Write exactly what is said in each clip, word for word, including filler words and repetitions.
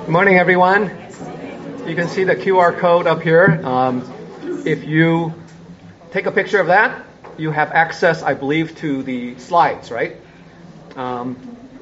Morning, everyone. You can see the Q R code up here. Um, if you take a picture of that, you have access, I believe, to the slides, right? Um,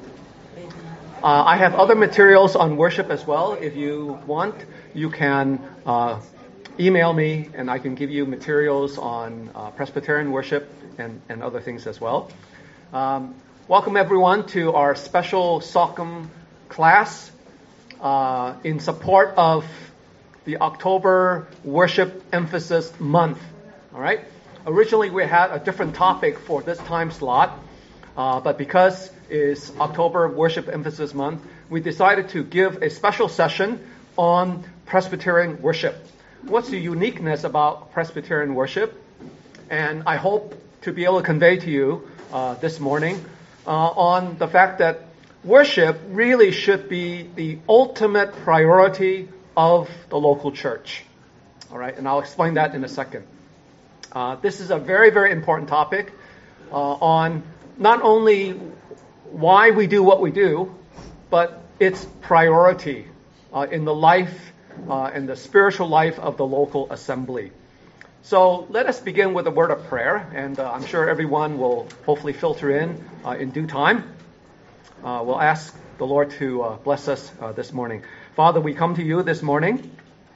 uh, I have other materials on worship as well. If you want, you can uh, email me, and I can give you materials on uh, Presbyterian worship and, and other things as well. Um, welcome, everyone, to our special Sockham class. Uh, in support of the October Worship Emphasis Month. All right. Originally, we had a different topic for this time slot, uh, but because it's October Worship Emphasis Month, we decided to give a special session on Presbyterian worship. What's the uniqueness about Presbyterian worship? And I hope to be able to convey to you uh, this morning uh, on the fact that worship really should be the ultimate priority of the local church. All right, and I'll explain that in a second. Uh, this is a very, very important topic uh, on not only why we do what we do, but its priority uh, in the life uh, and the spiritual life of the local assembly. So let us begin with a word of prayer, and uh, I'm sure everyone will hopefully filter in uh, in due time. Uh, we'll ask the Lord to uh, bless us uh, this morning. Father, we come to you this morning.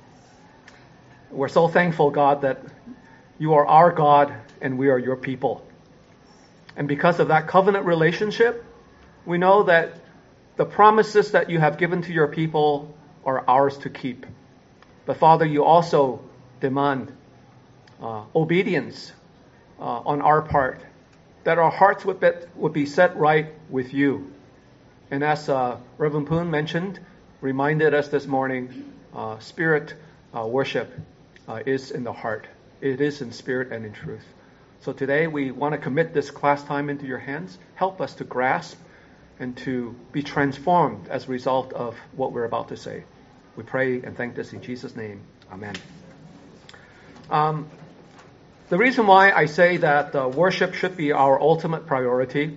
We're so thankful, God, that you are our God and we are your people. And because of that covenant relationship, we know that the promises that you have given to your people are ours to keep. But Father, you also demand uh, obedience uh, on our part, that our hearts would be, would be set right with you. And as uh, Reverend Poon mentioned, reminded us this morning, uh, spirit uh, worship uh, is in the heart. It is in spirit and in truth. So today we want to commit this class time into your hands. Help us to grasp and to be transformed as a result of what we're about to say. We pray and thank this in Jesus' name. Amen. Um, the reason why I say that uh, worship should be our ultimate priority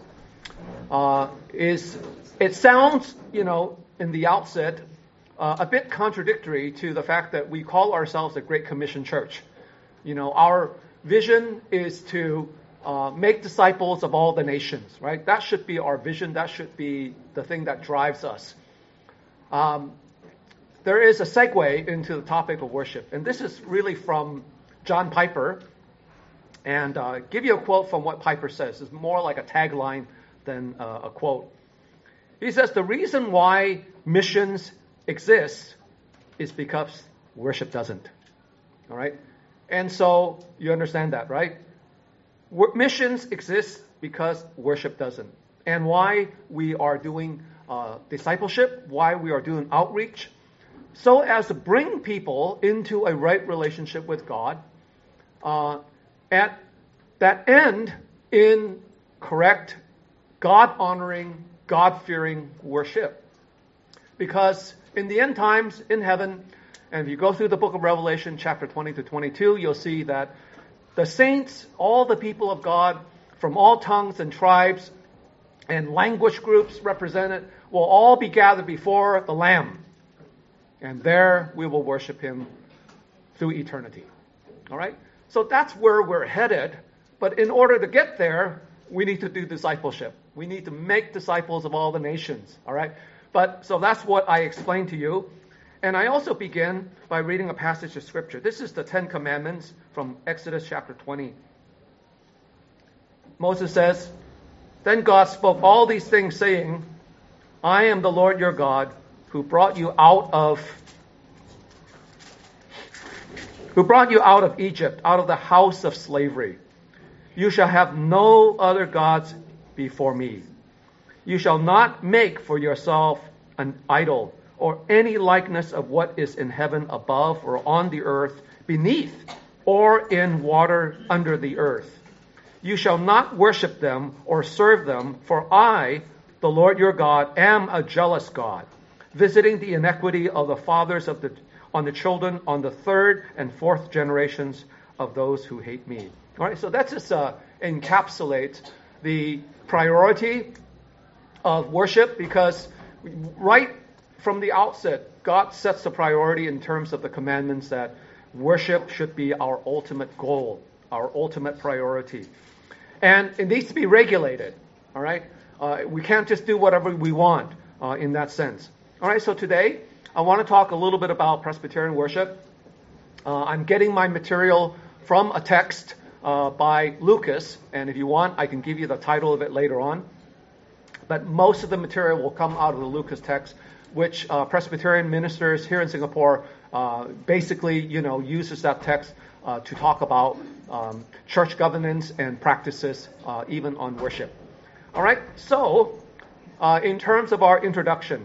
Uh, is it sounds, you know, in the outset, uh, a bit contradictory to the fact that we call ourselves a Great Commission Church. You know, our vision is to uh, make disciples of all the nations, right? That should be our vision. That should be the thing that drives us. Um, there is a segue into the topic of worship, and this is really from John Piper. And uh, give you a quote from what Piper says. It's more like a tagline than uh, a quote. He says, the reason why missions exist is because worship doesn't. All right? And so you understand that, right? W- missions exist because worship doesn't. And why we are doing uh, discipleship, why we are doing outreach, so as to bring people into a right relationship with God, uh, at that end in correct God-honoring, God-fearing worship. Because in the end times, in heaven, and if you go through the book of Revelation, chapter twenty to twenty-two, you'll see that the saints, all the people of God, from all tongues and tribes and language groups represented, will all be gathered before the Lamb. And there we will worship Him through eternity. All right? So that's where we're headed. But in order to get there, we need to do discipleship. We need to make disciples of all the nations, all right? But so that's what I explained to you. And I also begin by reading a passage of Scripture. This is the Ten Commandments from Exodus chapter twenty. Moses says, Then God spoke all these things, saying, I am the Lord your God, who brought you out of who brought you out of Egypt, out of the house of slavery. You shall have no other gods before me. You shall not make for yourself an idol or any likeness of what is in heaven above or on the earth beneath or in water under the earth. You shall not worship them or serve them, for I, the Lord your God, am a jealous God, visiting the iniquity of the fathers of the on the children on the third and fourth generations of those who hate me. All right, so that just uh, encapsulates the priority of worship, because right from the outset, God sets the priority in terms of the commandments that worship should be our ultimate goal, our ultimate priority. And it needs to be regulated, all right? Uh, we can't just do whatever we want uh, in that sense. All right, so today I want to talk a little bit about Presbyterian worship. Uh, I'm getting my material from a text uh, by Lucas, and if you want, I can give you the title of it later on. But most of the material will come out of the Lucas text, which uh, Presbyterian ministers here in Singapore uh, basically, you know, uses that text uh, to talk about um, church governance and practices, uh, even on worship. All right, so uh, in terms of our introduction,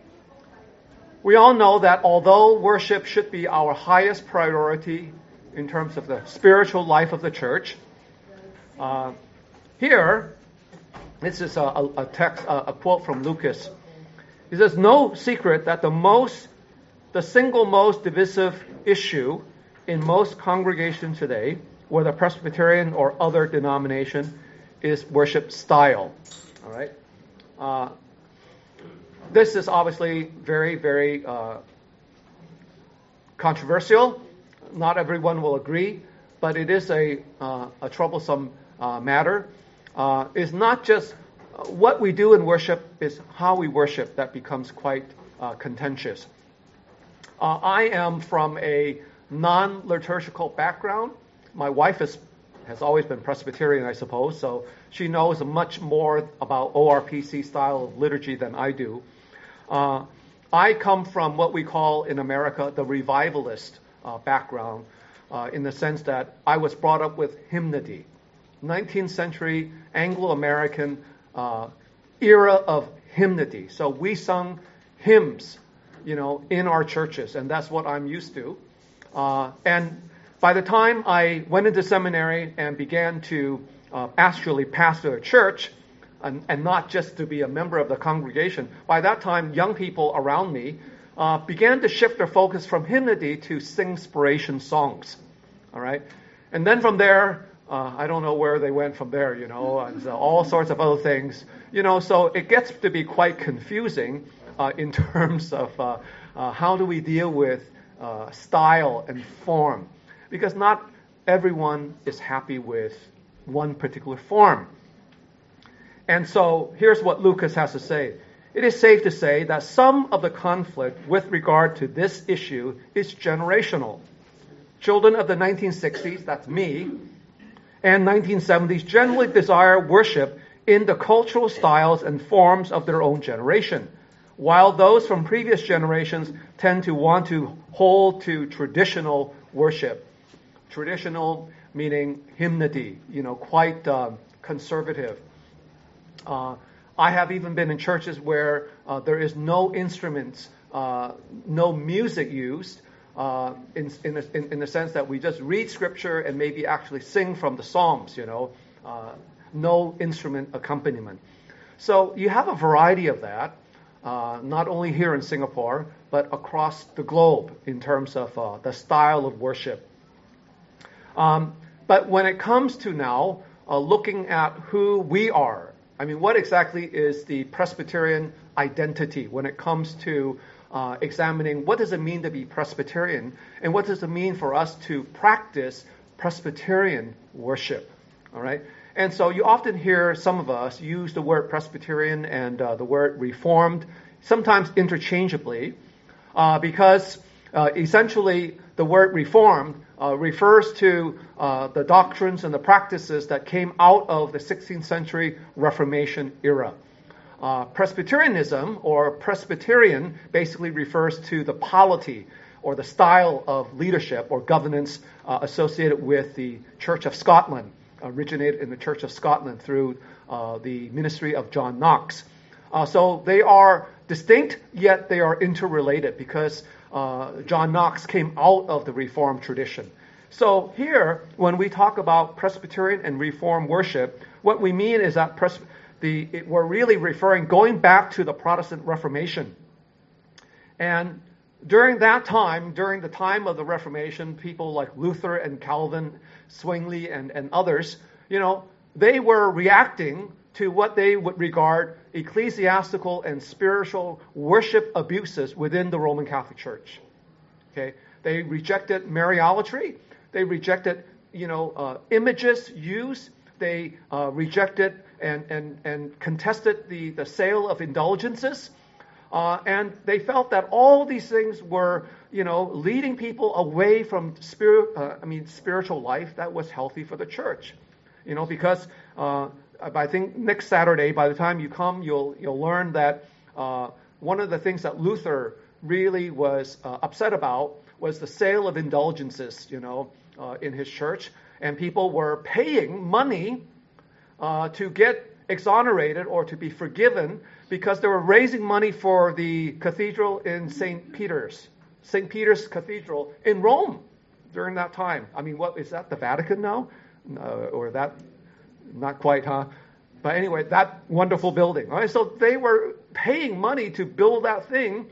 we all know that although worship should be our highest priority in terms of the spiritual life of the church, uh, here, this is a, a text, a, a quote from Lucas. He says, "No secret that the most, the single most divisive issue in most congregations today, whether Presbyterian or other denomination, is worship style." All right. Uh, this is obviously very, very uh, controversial. Not everyone will agree, but it is a uh, a troublesome uh, matter. Uh, it's not just what we do in worship, is how we worship that becomes quite uh, contentious. Uh, I am from a non-liturgical background. My wife is has always been Presbyterian, I suppose, so she knows much more about O R P C style of liturgy than I do. Uh, I come from what we call in America the revivalist uh, background, uh, in the sense that I was brought up with hymnody, nineteenth century Anglo-American uh, era of hymnody. So we sung hymns, you know, in our churches, and that's what I'm used to. Uh, and by the time I went into seminary and began to uh, actually pastor a church, and, and not just to be a member of the congregation, by that time, young people around me uh, began to shift their focus from hymnody to sing-spiration songs. All right? And then from there, uh, I don't know where they went from there, you know, and so all sorts of other things. You know, so it gets to be quite confusing uh, in terms of uh, uh, how do we deal with uh, style and form. Because not everyone is happy with one particular form. And so here's what Lucas has to say. It is safe to say that some of the conflict with regard to this issue is generational. Children of the nineteen sixties, that's me, and nineteen seventies generally desire worship in the cultural styles and forms of their own generation, while those from previous generations tend to want to hold to traditional worship. Traditional meaning hymnody, you know, quite uh, conservative. Uh, I have even been in churches where uh, there is no instruments, uh, no music used, uh, in in the, in, in the sense that we just read scripture and maybe actually sing from the Psalms, you know, uh, no instrument accompaniment. So you have a variety of that, uh, not only here in Singapore, but across the globe in terms of uh, the style of worship. Um, but when it comes to now uh, looking at who we are, I mean, what exactly is the Presbyterian identity when it comes to uh, examining what does it mean to be Presbyterian and what does it mean for us to practice Presbyterian worship, all right? And so you often hear some of us use the word Presbyterian and uh, the word Reformed, sometimes interchangeably, uh, because uh, essentially the word Reformed Uh, refers to uh, the doctrines and the practices that came out of the sixteenth century Reformation era. Uh, Presbyterianism, or Presbyterian, basically refers to the polity or the style of leadership or governance uh, associated with the Church of Scotland, originated in the Church of Scotland through uh, the ministry of John Knox. Uh, so they are distinct, yet they are interrelated because uh, John Knox came out of the Reformed tradition. So here, when we talk about Presbyterian and Reformed worship, what we mean is that pres- the it, we're really referring, going back to the Protestant Reformation. And during that time, during the time of the Reformation, people like Luther and Calvin, Zwingli and, and others, you know, they were reacting to what they would regard ecclesiastical and spiritual worship abuses within the Roman Catholic Church. Okay, they rejected Mariolatry. They rejected, you know, uh, images used. They uh, rejected and and and contested the the sale of indulgences, uh, and they felt that all these things were, you know, leading people away from spirit. Uh, I mean, spiritual life that was healthy for the church. You know, because uh, I think next Saturday, by the time you come, you'll you'll learn that uh, one of the things that Luther really was uh, upset about was the sale of indulgences, you know, uh, in his church. And people were paying money uh, to get exonerated or to be forgiven because they were raising money for the cathedral in Saint Peter's, Saint Peter's Cathedral in Rome during that time. I mean, what is that, the Vatican now? Uh, or that, not quite, huh? But anyway, that wonderful building. All right, so they were paying money to build that thing.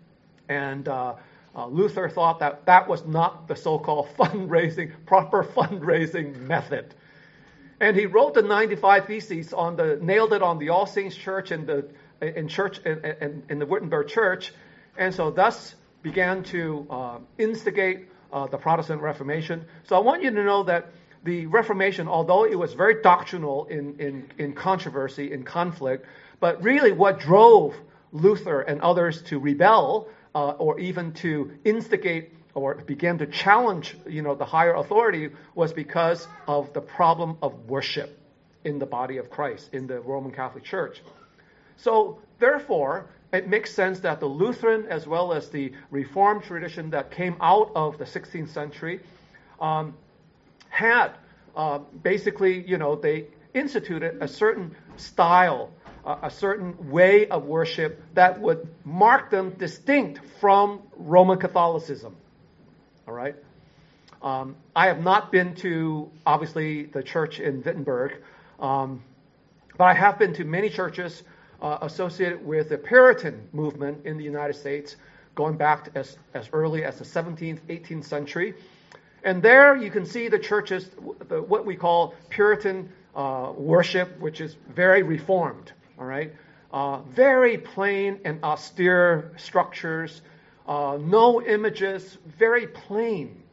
And uh, uh, Luther thought that that was not the so-called fundraising, proper fundraising method. And he wrote the ninety-five Theses on the, nailed it on the All Saints Church in the in church in, in, in the Wittenberg Church, and so thus began to uh, instigate uh, the Protestant Reformation. So I want you to know that the Reformation, although it was very doctrinal in in, in controversy, in conflict, but really what drove Luther and others to rebel. Uh, or even to instigate or begin to challenge, you know, the higher authority was because of the problem of worship in the body of Christ, in the Roman Catholic Church. So, therefore, it makes sense that the Lutheran as well as the Reformed tradition that came out of the sixteenth century um, had uh, basically, you know, they instituted a certain style, a certain way of worship that would mark them distinct from Roman Catholicism. All right? Um, I have not been to, obviously, the church in Wittenberg, um, but I have been to many churches uh, associated with the Puritan movement in the United States, going back to as, as early as the seventeenth, eighteenth century. And there you can see the churches, the, what we call Puritan uh, worship, which is very reformed. All right, uh, very plain and austere structures, uh, no images, very plain,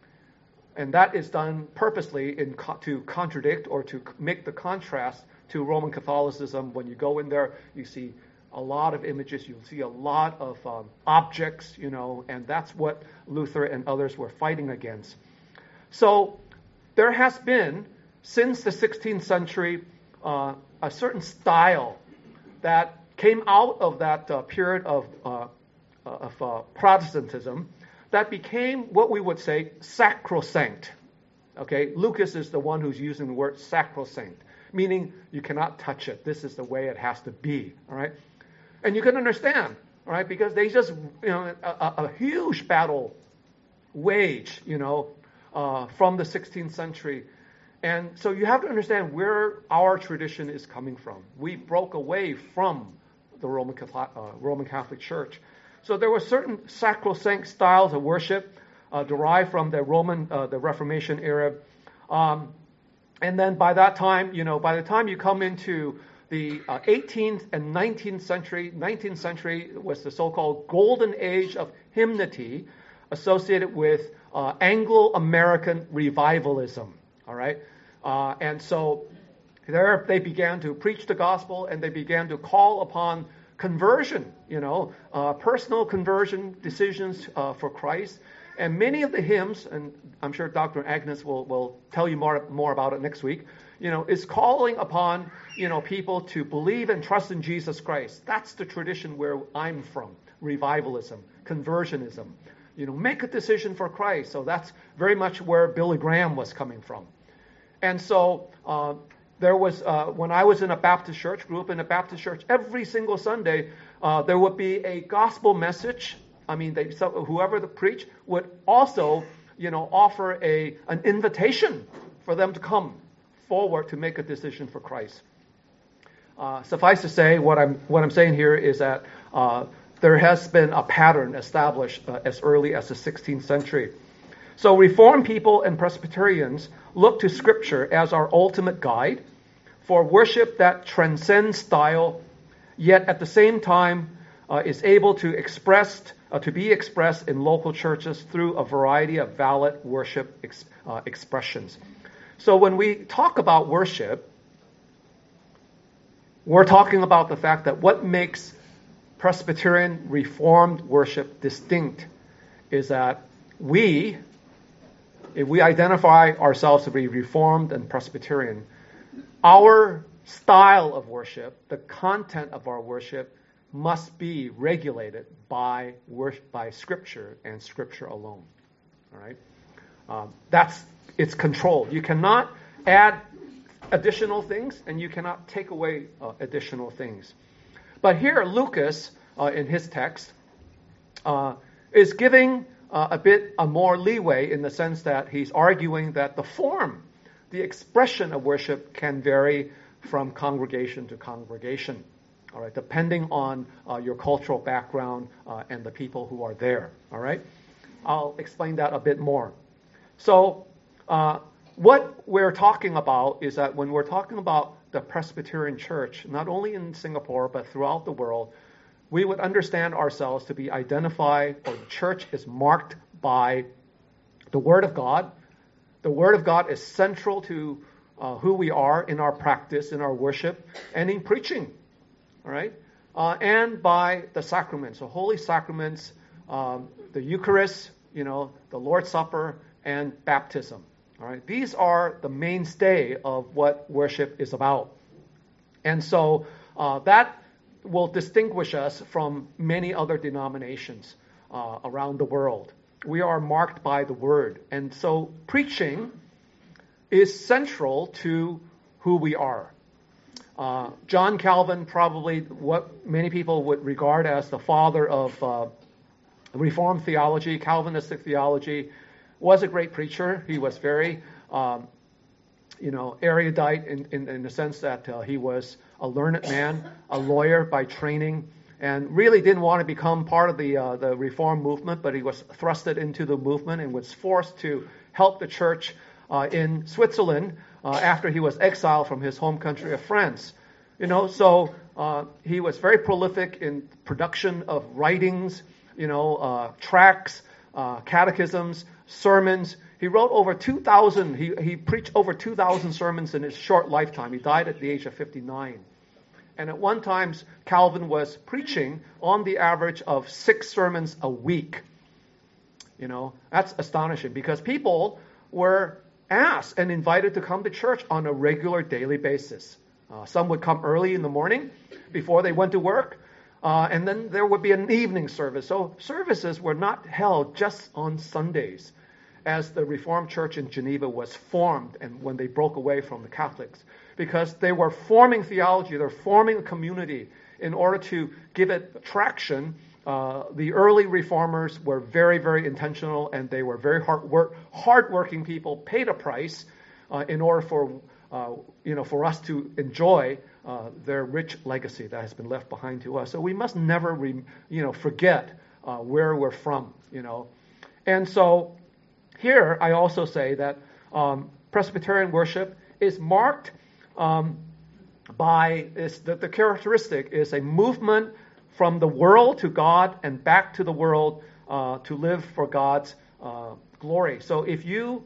and that is done purposely in co- to contradict or to make the contrast to Roman Catholicism. When you go in there, you see a lot of images, you see a lot of um, objects, you know, and that's what Luther and others were fighting against. So there has been since the sixteenth century. Uh, a certain style that came out of that uh, period of, uh, of uh, Protestantism that became what we would say sacrosanct. Okay, Lucas is the one who's using the word sacrosanct, meaning you cannot touch it. This is the way it has to be. All right, and you can understand, all right, because they just, you know, a, a huge battle waged, you know, uh, from the sixteenth century. And so you have to understand where our tradition is coming from. We broke away from the Roman Catholic, uh, Roman Catholic Church. So there were certain sacrosanct styles of worship uh, derived from the Roman, uh, the Reformation era. Um, and then by that time, you know, by the time you come into the uh, eighteenth and nineteenth century, nineteenth century was the so-called golden age of hymnody associated with uh, Anglo-American revivalism. All right, uh, and so there they began to preach the gospel, and they began to call upon conversion, you know, uh, personal conversion decisions uh, for Christ. And many of the hymns, and I'm sure Doctor Agnes will, will tell you more more about it next week, you know, is calling upon, you know, people to believe and trust in Jesus Christ. That's the tradition where I'm from, revivalism, conversionism. You know, make a decision for Christ. So that's very much where Billy Graham was coming from. And so uh, there was, uh, when I was in a Baptist church, grew up in a Baptist church, every single Sunday uh, there would be a gospel message. I mean, they, so whoever the preach would also, you know, offer a an invitation for them to come forward to make a decision for Christ. Uh, suffice to say, what I'm what I'm saying here is that uh, there has been a pattern established uh, as early as the sixteenth century. So Reformed people and Presbyterians look to Scripture as our ultimate guide for worship that transcends style, yet at the same time uh, is able to express, uh, to be expressed in local churches through a variety of valid worship ex- uh, expressions. So when we talk about worship, we're talking about the fact that what makes Presbyterian Reformed worship distinct is that we, if we identify ourselves to be Reformed and Presbyterian, our style of worship, the content of our worship, must be regulated by worship, by Scripture and Scripture alone. All right, um, that's it's controlled. You cannot add additional things, and you cannot take away uh, additional things. But here, Lucas, uh, in his text, uh, is giving uh, a bit a more leeway in the sense that he's arguing that the form, the expression of worship can vary from congregation to congregation, all right, depending on uh, your cultural background uh, and the people who are there, all right? I'll explain that a bit more. So uh, what we're talking about is that when we're talking about the Presbyterian Church, not only in Singapore, but throughout the world, we would understand ourselves to be identified, or the church is marked by the Word of God. The Word of God is central to uh, who we are in our practice, in our worship, and in preaching, all right? Uh, and by the sacraments, the holy sacraments, um, the Eucharist, you know, the Lord's Supper, and baptism, all right? These are the mainstay of what worship is about. And so uh, that will distinguish us from many other denominations uh, around the world. We are marked by the Word. And so preaching is central to who we are. Uh, John Calvin, probably what many people would regard as the father of uh, Reformed theology, Calvinistic theology, was a great preacher. He was very, um, you know, erudite in, in, in the sense that uh, he was a learned man, a lawyer by training, and really didn't want to become part of the uh, the Reform movement, but he was thrusted into the movement and was forced to help the church uh, in Switzerland uh, after he was exiled from his home country of France. You know, so uh, he was very prolific in production of writings, you know, uh, tracts, uh, catechisms, sermons. He wrote over two thousand, he, he preached over two thousand sermons in his short lifetime. He died at the age of fifty-nine. And at one time, Calvin was preaching on the average of six sermons a week. You know, that's astonishing because people were asked and invited to come to church on a regular daily basis. Uh, some would come early in the morning before they went to work, uh, and then there would be an evening service. So services were not held just on Sundays, as the Reformed Church in Geneva was formed and when they broke away from the Catholics, because they were forming theology, they're forming a community in order to give it traction. Uh, the early reformers were very, very intentional, and they were very hard work, hardworking people, paid a price uh, in order for uh, you know for us to enjoy uh, their rich legacy that has been left behind to us. So we must never re, you know forget uh, where we're from. You know, and so here I also say that um, Presbyterian worship is marked um, by is that the characteristic is a movement from the world to God and back to the world uh, to live for God's uh, glory. So if you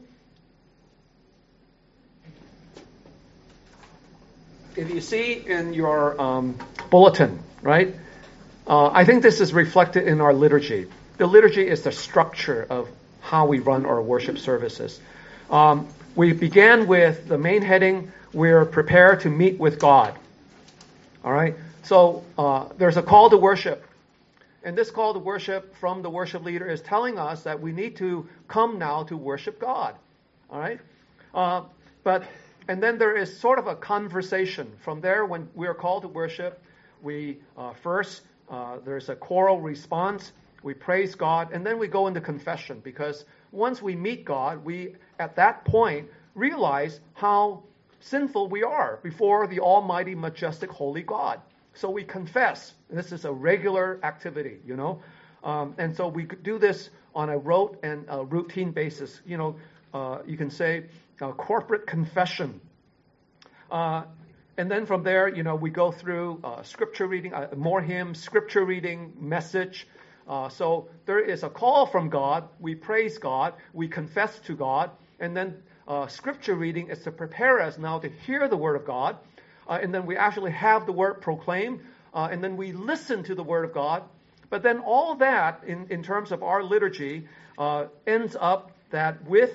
if you see in your um, bulletin, right, uh, I think this is reflected in our liturgy. The liturgy is the structure of how we run our worship services. Um, we began with the main heading, we're prepared to meet with God. All right? So uh, there's a call to worship. And this call to worship from the worship leader is telling us that we need to come now to worship God. All right? Uh, but, and then there is sort of a conversation. From there, when we are called to worship, we uh, first, uh, there's a choral response. We praise God, and then we go into confession, because once we meet God, we, at that point, realize how sinful we are before the almighty, majestic, holy God. So we confess. This is a regular activity, you know. Um, and so we do this on a rote and a routine basis. You know, uh, you can say uh, corporate confession. Uh, And then from there, you know, we go through uh, scripture reading, uh, more hymns, scripture reading, message. Uh, so there is a call from God. We praise God. We confess to God. And then uh, scripture reading is to prepare us now to hear the word of God. Uh, and then we actually have the word proclaimed. Uh, and then we listen to the word of God. But then all that, in, in terms of our liturgy, uh, ends up that with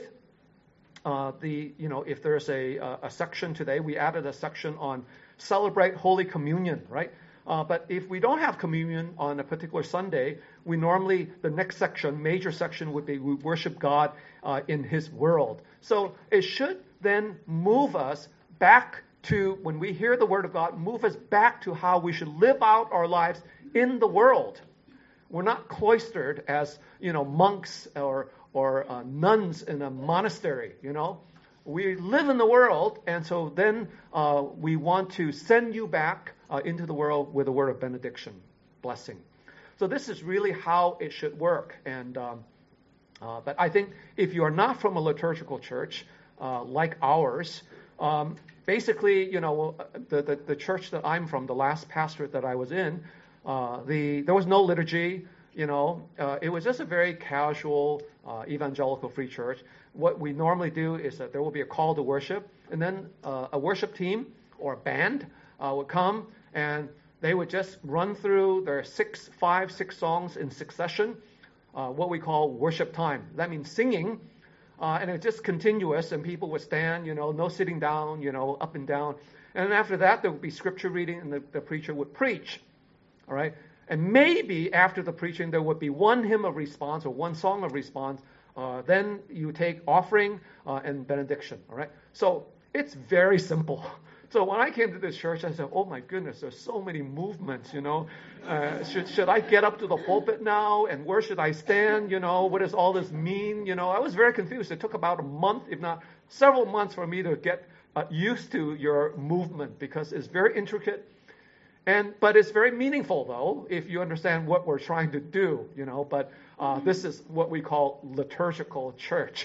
Uh, the you know if there's a a section today, we added a section on celebrate Holy Communion, right? Uh, but if we don't have communion on a particular Sunday, we normally the next section, major section, would be we worship God uh, in His world. So it should then move us back to when we hear the Word of God, move us back to how we should live out our lives in the world. We're not cloistered as you know monks or or uh, nuns in a monastery, you know. We live in the world, and so then uh, we want to send you back uh, into the world with a word of benediction, blessing. So this is really how it should work. And um, uh, but I think if you are not from a liturgical church uh, like ours, um, basically, you know, the, the the church that I'm from, the last pastorate that I was in, uh, the there was no liturgy. You know, uh, it was just a very casual uh, evangelical free church. What we normally do is that there will be a call to worship, and then uh, a worship team or a band uh, would come, and they would just run through their six, five, six songs in succession, uh, what we call worship time. That means singing, uh, and it's just continuous, and people would stand, you know, no sitting down, you know, up and down. And then after that, there would be scripture reading, and the, the preacher would preach, all right? And maybe after the preaching, there would be one hymn of response or one song of response. Uh, then you take offering uh, and benediction. All right. So it's very simple. So when I came to this church, I said, "Oh my goodness, there's so many movements. You know, uh, should should I get up to the pulpit now? And where should I stand? You know, what does all this mean? You know, I was very confused. It took about a month, if not several months, for me to get uh, used to your movement because it's very intricate. And but it's very meaningful, though, if you understand what we're trying to do, you know. But uh, this is what we call liturgical church.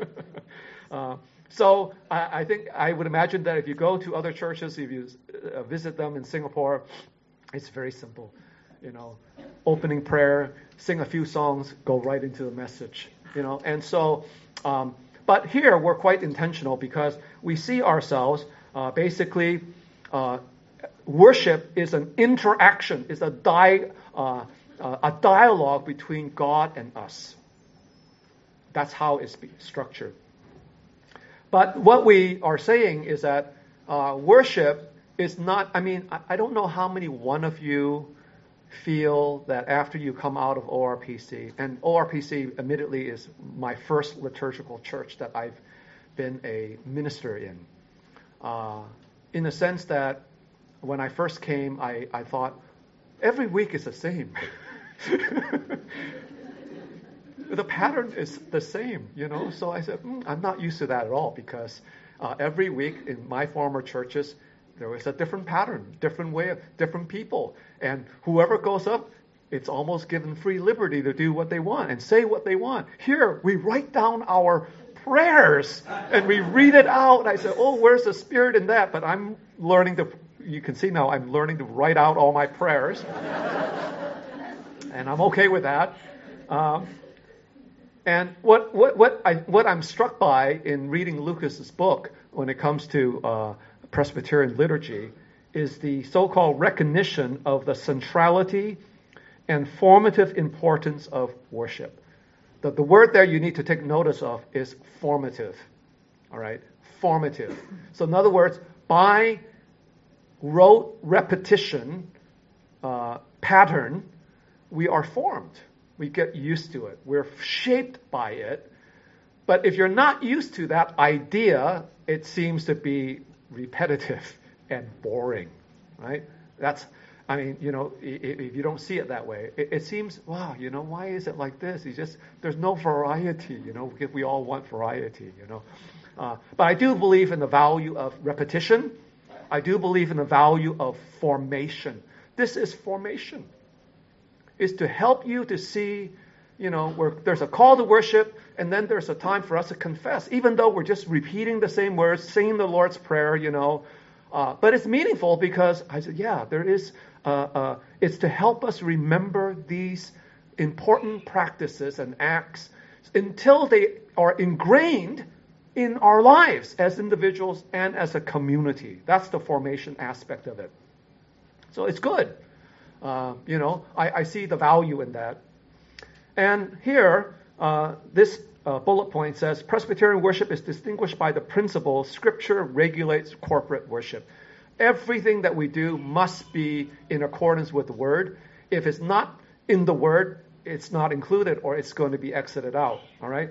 uh, so I, I think I would imagine that if you go to other churches, if you uh, visit them in Singapore, it's very simple. You know, opening prayer, sing a few songs, go right into the message. You know, and so, um, but here we're quite intentional because we see ourselves uh, basically. Uh, Worship is an interaction, is a di, uh, uh, a dialogue between God and us. That's how it's structured. But what we are saying is that uh, worship is not, I mean, I, I don't know how many one of you feel that after you come out of O R P C, and O R P C admittedly is my first liturgical church that I've been a minister in, uh, in the sense that when I first came, I, I thought, every week is the same. The pattern is the same, you know. So I said, mm, I'm not used to that at all because uh, every week in my former churches, there was a different pattern, different way of, different people. And whoever goes up, it's almost given free liberty to do what they want and say what they want. Here, we write down our prayers and we read it out. I said, oh, where's the spirit in that? But I'm learning to... You can see now I'm learning to write out all my prayers. And I'm okay with that. Um, and what what what I what I'm struck by in reading Lucas's book when it comes to uh, Presbyterian liturgy is the so-called recognition of the centrality and formative importance of worship. The, the word there you need to take notice of is formative. All right, formative. So in other words, by rote repetition uh, pattern, we are formed. We get used to it. We're shaped by it. But if you're not used to that idea, it seems to be repetitive and boring, right? That's, I mean, you know, if, if you don't see it that way, it, it seems, wow, you know, why is it like this? It's just, there's no variety, you know, because we all want variety, you know. Uh, but I do believe in the value of repetition. I do believe in the value of formation. This is formation. It's to help you to see, you know, where there's a call to worship, and then there's a time for us to confess. Even though we're just repeating the same words, singing the Lord's Prayer, you know, Uh, but it's meaningful because I said, yeah, there is, uh, uh, it's to help us remember these important practices and acts until they are ingrained in our lives as individuals and as a community. That's the formation aspect of it. So it's good. Uh, you know, I, I see the value in that. And here, uh, this uh, bullet point says, Presbyterian worship is distinguished by the principle Scripture regulates corporate worship. Everything that we do must be in accordance with the Word. If it's not in the Word, it's not included or it's going to be exited out. All right?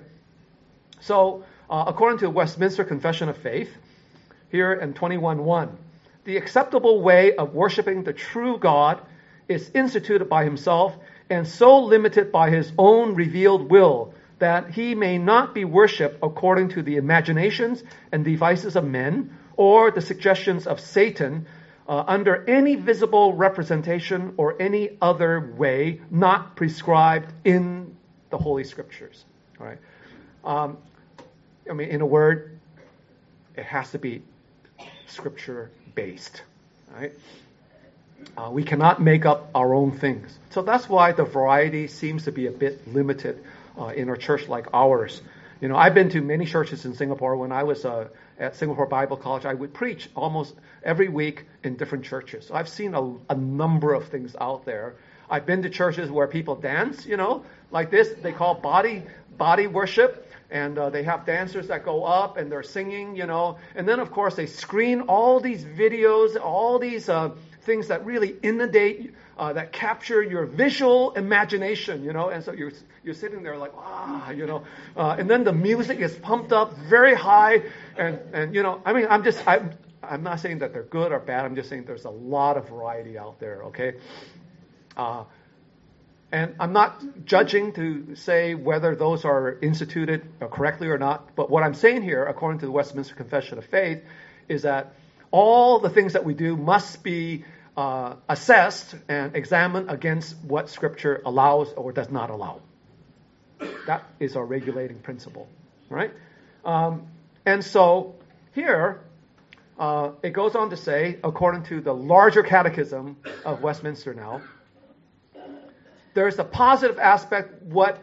So, uh, according to the Westminster Confession of Faith, here in twenty-one one, the acceptable way of worshiping the true God is instituted by himself and so limited by his own revealed will that he may not be worshipped according to the imaginations and devices of men or the suggestions of Satan uh, under any visible representation or any other way not prescribed in the Holy Scriptures. All right. Um, I mean, in a word, it has to be Scripture-based. Right? Uh, we cannot make up our own things. So that's why the variety seems to be a bit limited uh, in a church like ours. You know, I've been to many churches in Singapore. When I was uh, at Singapore Bible College, I would preach almost every week in different churches. So I've seen a, a number of things out there. I've been to churches where people dance, you know, like this. They call body body worship. And uh, they have dancers that go up and they're singing, you know. And then, of course, they screen all these videos, all these uh, things that really inundate, uh, that capture your visual imagination, you know. And so you're you're sitting there like, ah, you know. Uh, and then the music is pumped up very high. And, and you know, I mean, I'm just, I'm, I'm not saying that they're good or bad. I'm just saying there's a lot of variety out there, okay? Uh And I'm not judging to say whether those are instituted correctly or not. But what I'm saying here, according to the Westminster Confession of Faith, is that all the things that we do must be uh, assessed and examined against what Scripture allows or does not allow. That is our regulating principle, right? Um, and so here, uh, it goes on to say, according to the larger catechism of Westminster now, there's a positive aspect what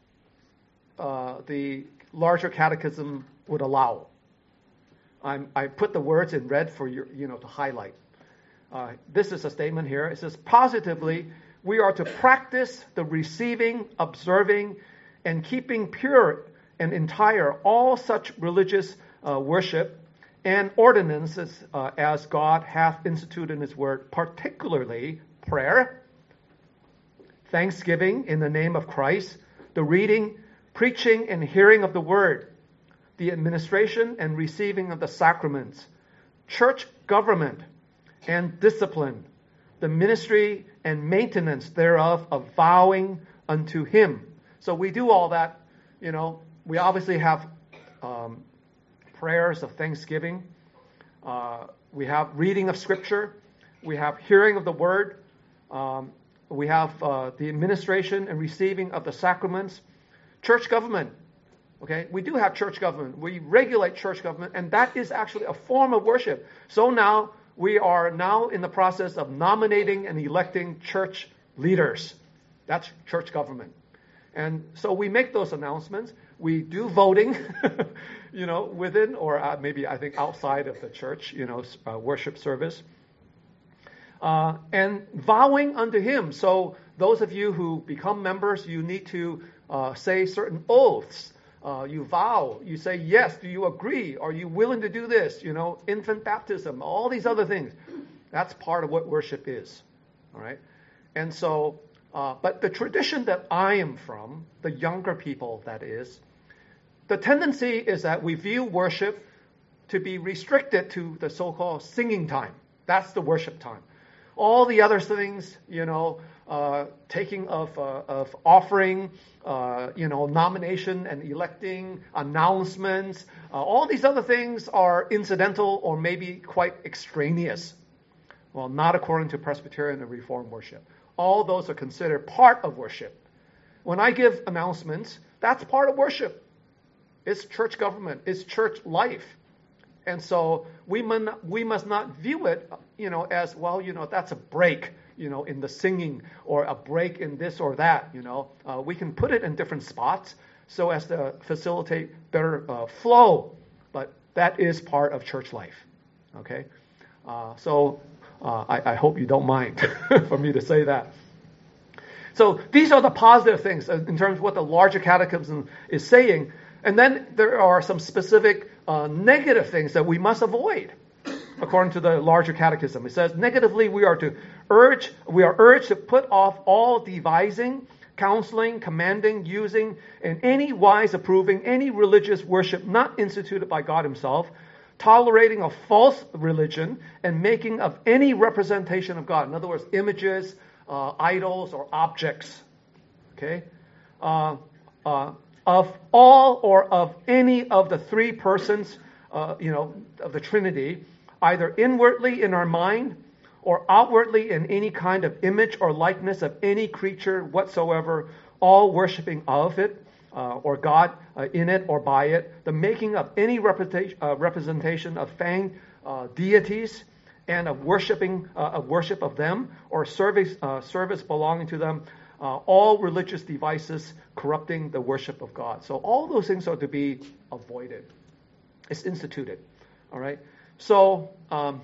uh, the larger catechism would allow. I'm, I put the words in red for you, you know, to highlight. Uh, this is a statement here. It says, positively, we are to practice the receiving, observing, and keeping pure and entire all such religious uh, worship and ordinances uh, as God hath instituted in his word, particularly prayer, thanksgiving in the name of Christ, the reading, preaching, and hearing of the word, the administration and receiving of the sacraments, church government and discipline, the ministry and maintenance thereof of vowing unto him. So we do all that, you know. We obviously have um, prayers of thanksgiving. Uh, we have reading of Scripture. We have hearing of the word. Um, We have uh, the administration and receiving of the sacraments. Church government. Okay, we do have church government. We regulate church government, and that is actually a form of worship. So now we are now in the process of nominating and electing church leaders. That's church government. And so we make those announcements. We do voting, you know, within or uh, maybe I think outside of the church, you know, uh, worship service. Uh, and vowing unto him. So those of you who become members, you need to uh, say certain oaths. Uh, you vow. You say, yes, do you agree? Are you willing to do this? You know, infant baptism, all these other things. That's part of what worship is. All right? And so, uh, but the tradition that I am from, the younger people that is, the tendency is that we view worship to be restricted to the so-called singing time. That's the worship time. All the other things, you know, uh, taking of uh, of offering, uh, you know, nomination and electing, announcements, uh, all these other things are incidental or maybe quite extraneous. Well, not according to Presbyterian and Reformed worship. All those are considered part of worship. When I give announcements, that's part of worship. It's church government. It's church life. And so we, mun, we must not view it, you know, as, well, you know, that's a break, you know, in the singing, or a break in this or that, you know. Uh, we can put it in different spots so as to facilitate better uh, flow. But that is part of church life, okay? Uh, so uh, I, I hope you don't mind for me to say that. So these are the positive things in terms of what the larger catechism is saying. And then there are some specific uh, negative things that we must avoid, according to the larger catechism. It says, negatively, we are to urge, we are urged to put off all devising, counseling, commanding, using, and any wise approving any religious worship not instituted by God himself, tolerating of false religion, and making of any representation of God. In other words, images, uh, idols, or objects. Okay? Uh, uh, of all or of any of the three persons, uh, you know, of the Trinity, either inwardly in our mind or outwardly in any kind of image or likeness of any creature whatsoever, all worshiping of it, uh, or God uh, in it or by it, the making of any representation, uh, representation of fanged uh, deities, and of worshiping uh, of worship of them, or service uh, service belonging to them, uh, all religious devices corrupting the worship of God. So all those things are to be avoided. It's instituted. All right. So, um,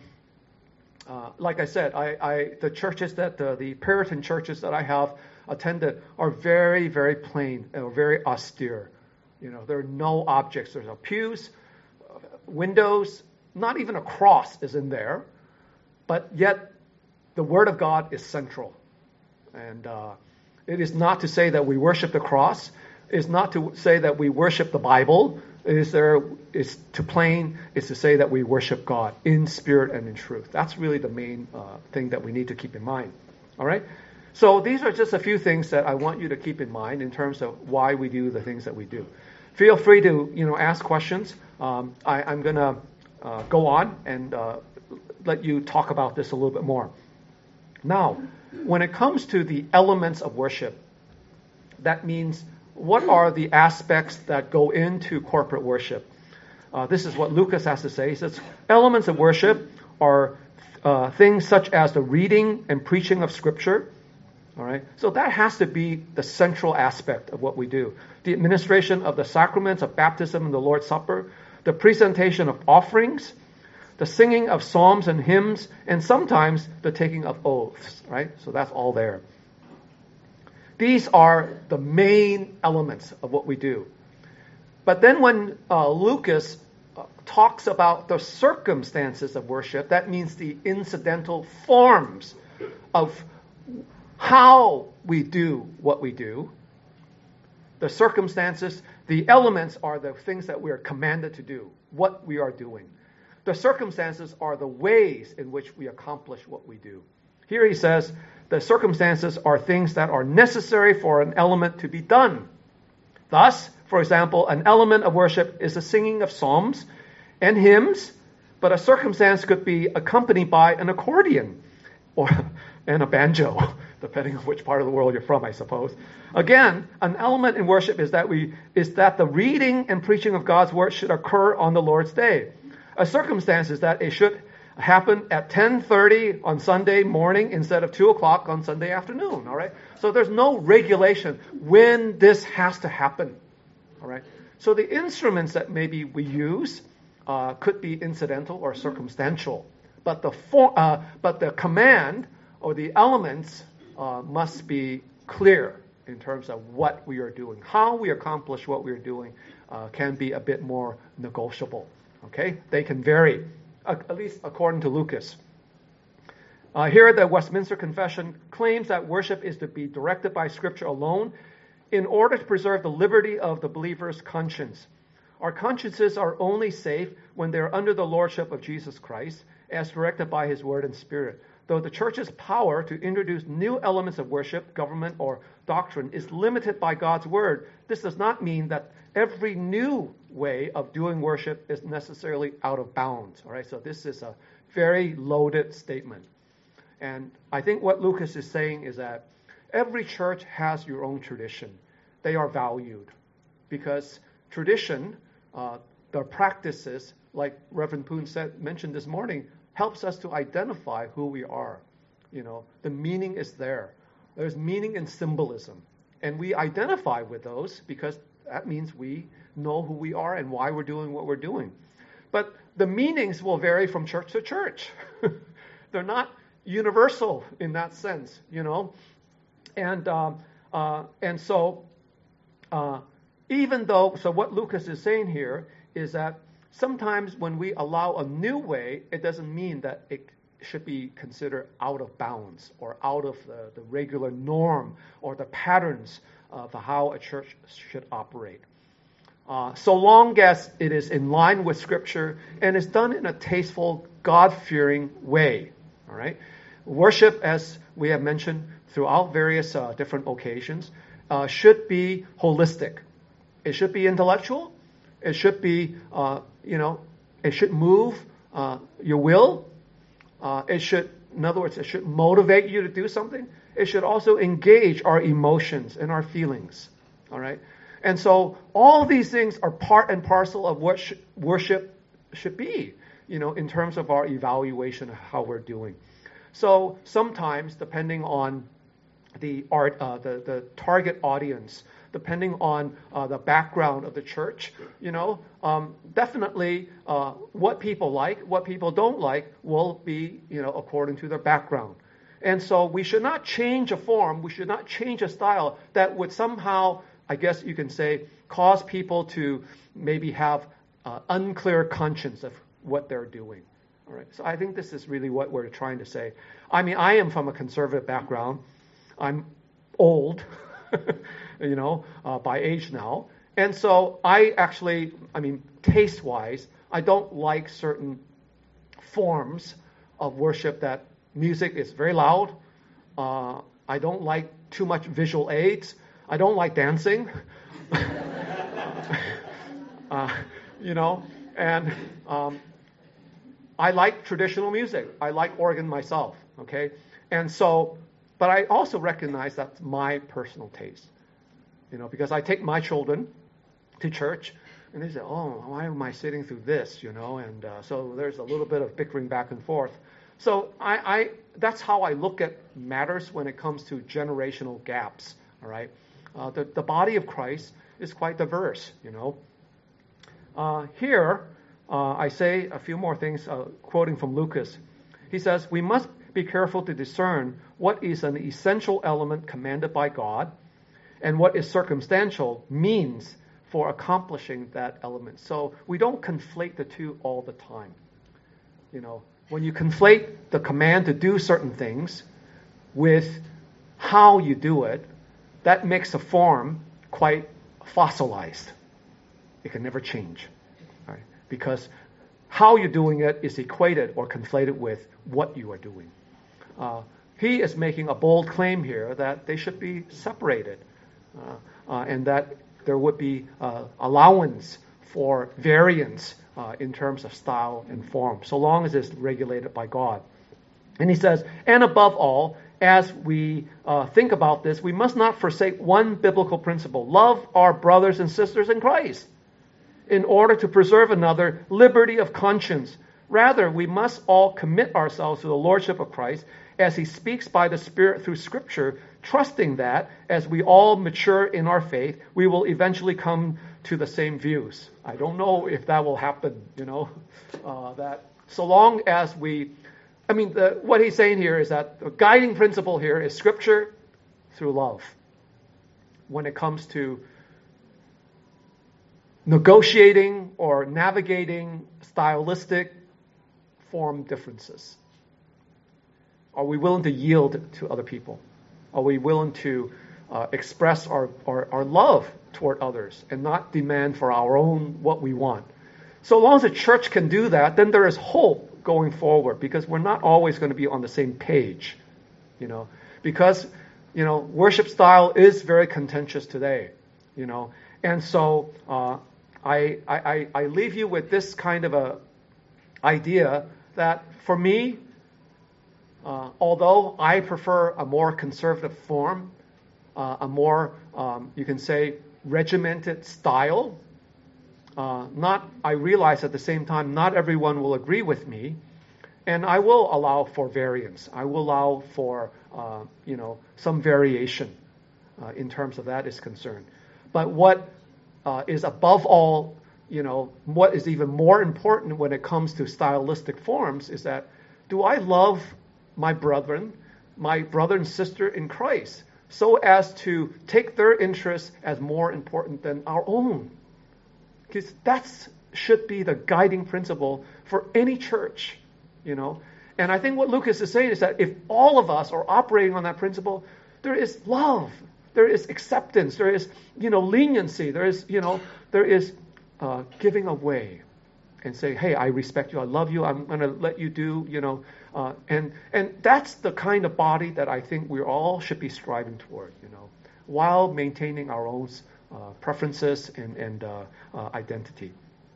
uh, like I said, I, I the churches that uh, the Puritan churches that I have attended are very, very plain and very austere. You know, there are no objects. There's no pews, uh, windows, not even a cross is in there. But yet, the Word of God is central. And uh, it is not to say that we worship the cross. It is not to say that we worship the Bible. It is there is to plain is to say that we worship God in spirit and in truth. That's really the main uh, thing that we need to keep in mind. All right? So these are just a few things that I want you to keep in mind in terms of why we do the things that we do. Feel free to, you know, ask questions. Um, I, I'm going to uh, go on and uh, let you talk about this a little bit more. Now, when it comes to the elements of worship, that means what are the aspects that go into corporate worship? Uh, this is what Lucas has to say. He says, elements of worship are uh, things such as the reading and preaching of Scripture. All right, so that has to be the central aspect of what we do. The administration of the sacraments of baptism and the Lord's Supper, the presentation of offerings, the singing of psalms and hymns, and sometimes the taking of oaths, right? So that's all there. These are the main elements of what we do. But then when uh, Lucas uh, talks about the circumstances of worship, that means the incidental forms of how we do what we do. The circumstances, the elements are the things that we are commanded to do, what we are doing. The circumstances are the ways in which we accomplish what we do. Here he says, the circumstances are things that are necessary for an element to be done. Thus, for example, an element of worship is the singing of psalms and hymns, but a circumstance could be accompanied by an accordion or and a banjo, depending on which part of the world you're from, I suppose. Again, an element in worship is that we is that the reading and preaching of God's word should occur on the Lord's day. A circumstance is that it should happen at ten thirty on Sunday morning instead of two o'clock on Sunday afternoon, all right? So there's no regulation when this has to happen, all right? So the instruments that maybe we use uh, could be incidental or circumstantial, but the for, uh, but the command or the elements uh, must be clear in terms of what we are doing. How we accomplish what we are doing uh, can be a bit more negotiable. Okay, they can vary, at least according to Lucas. Uh, here, the Westminster Confession claims that worship is to be directed by Scripture alone in order to preserve the liberty of the believer's conscience. Our consciences are only safe when they are under the lordship of Jesus Christ, as directed by His Word and Spirit. Though the Church's power to introduce new elements of worship, government, or doctrine is limited by God's Word, this does not mean that every new way of doing worship is necessarily out of bounds. All right, so this is a very loaded statement. And I think what Lucas is saying is that every church has your own tradition. They are valued because tradition, uh, the practices like Reverend Poon said, mentioned this morning, helps us to identify who we are. You know, the meaning is there. There's meaning in symbolism. And we identify with those because that means we know who we are and why we're doing what we're doing. But the meanings will vary from church to church. They're not universal in that sense, you know. And um, uh, and so uh, even though, so what Lucas is saying here is that sometimes when we allow a new way, it doesn't mean that it should be considered out of bounds or out of the, the regular norm or the patterns of how a church should operate. Uh, so long as it is in line with Scripture and is done in a tasteful, God-fearing way. All right. Worship, as we have mentioned throughout various uh, different occasions, uh, should be holistic. It should be intellectual. It should be, uh, you know, it should move uh, your will. Uh, it should, in other words, it should motivate you to do something. It should also engage our emotions and our feelings. All right. And so all these things are part and parcel of what sh- worship should be, you know, in terms of our evaluation of how we're doing. So sometimes, depending on the art, uh, the the target audience, depending on uh, the background of the church, you know, um, definitely uh, what people like, what people don't like, will be, you know, according to their background. And so we should not change a form, we should not change a style that would somehow, I guess you can say, cause people to maybe have uh, unclear conscience of what they're doing. All right. So I think this is really what we're trying to say. I mean, I am from a conservative background. I'm old, you know, uh, by age now. And so I actually, I mean, taste-wise, I don't like certain forms of worship that music is very loud. Uh, I don't like too much visual aids. I don't like dancing. uh, you know, and um, I like traditional music. I like organ myself, okay? And so, but I also recognize that's my personal taste, you know, because I take my children to church, and they say, oh, why am I sitting through this, you know? And uh, so there's a little bit of bickering back and forth. So I, I that's how I look at matters when it comes to generational gaps, all right? Uh, the, the body of Christ is quite diverse, you know. Uh, here, uh, I say a few more things, uh, quoting from Lucas. He says, we must be careful to discern what is an essential element commanded by God and what is circumstantial means for accomplishing that element. So we don't conflate the two all the time. You know, when you conflate the command to do certain things with how you do it, that makes a form quite fossilized. It can never change, right? Because how you're doing it is equated or conflated with what you are doing. Uh, he is making a bold claim here that they should be separated, uh, uh, and that there would be uh, allowance for variance uh, in terms of style and form, so long as it's regulated by God. And he says, and above all, as we uh, think about this, we must not forsake one biblical principle: love our brothers and sisters in Christ, in order to preserve another liberty of conscience. Rather, we must all commit ourselves to the lordship of Christ as he speaks by the Spirit through Scripture, trusting that as we all mature in our faith, we will eventually come to the same views. I don't know if that will happen, you know, uh, that so long as we, I mean, the, what he's saying here is that the guiding principle here is Scripture through love when it comes to negotiating or navigating stylistic form differences. Are we willing to yield to other people? Are we willing to uh, express our, our, our love toward others and not demand for our own what we want? So long as the church can do that, then there is hope going forward, because we're not always going to be on the same page, you know, because, you know, worship style is very contentious today, you know, and so uh, I, I, I leave you with this kind of a idea that for me, uh, although I prefer a more conservative form, uh, a more, um, you can say, regimented style, uh, not, I realize at the same time, not everyone will agree with me, and I will allow for variance. I will allow for, uh, you know, some variation uh, in terms of that is concerned. But what uh, is above all, you know, what is even more important when it comes to stylistic forms is that, do I love my brethren, my brother and sister in Christ, so as to take their interests as more important than our own? Because that should be the guiding principle for any church, you know. And I think what Lucas is saying is that if all of us are operating on that principle, there is love, there is acceptance, there is, you know, leniency, there is, you know, there is uh, giving away and say, hey, I respect you, I love you, I'm going to let you do, you know, uh, and and that's the kind of body that I think we all should be striving toward, you know, while maintaining our own uh, preferences and, and uh, uh, identity.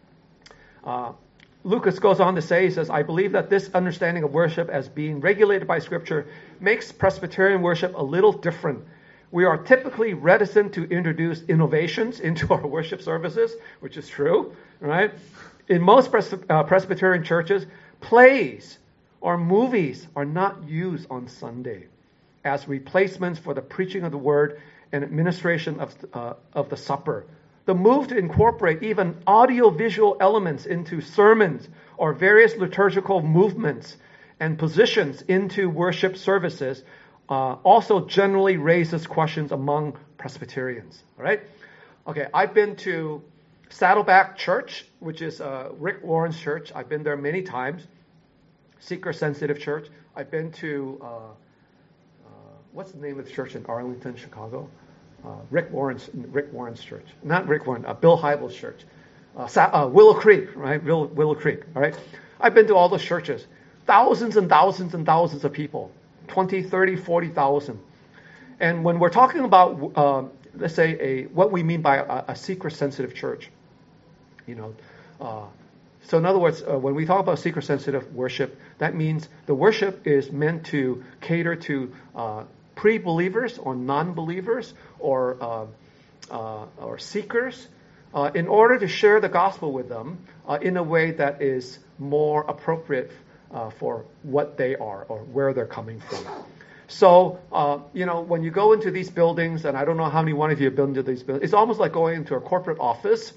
Uh, Lucas goes on to say, he says, I believe that this understanding of worship as being regulated by Scripture makes Presbyterian worship a little different. We are typically reticent to introduce innovations into our worship services, which is true, right? In most Pres- uh, Presbyterian churches, plays or movies are not used on Sunday as replacements for the preaching of the word and administration of, uh, of the supper. The move to incorporate even audio-visual elements into sermons or various liturgical movements and positions into worship services uh, also generally raises questions among Presbyterians. All right? Okay, I've been to Saddleback Church, which is uh, Rick Warren's church. I've been there many times. Seeker-sensitive church. I've been to, uh, uh, what's the name of the church in Arlington, Chicago? Uh, Rick Warren's Rick Warren's church, not Rick Warren, uh, Bill Hybels' church, uh, Sa- uh, Willow Creek, right? Willow, Willow Creek, all right. I've been to all those churches, thousands and thousands and thousands of people, twenty, thirty, forty thousand. And when we're talking about, uh, let's say, a what we mean by a, a seeker-sensitive church, you know, uh, so in other words, uh, when we talk about seeker-sensitive worship, that means the worship is meant to cater to uh, pre-believers or non-believers or uh, uh, or seekers uh, in order to share the gospel with them uh, in a way that is more appropriate uh, for what they are or where they're coming from. So, uh, you know, when you go into these buildings, and I don't know how many one of you have been into these buildings, it's almost like going into a corporate office.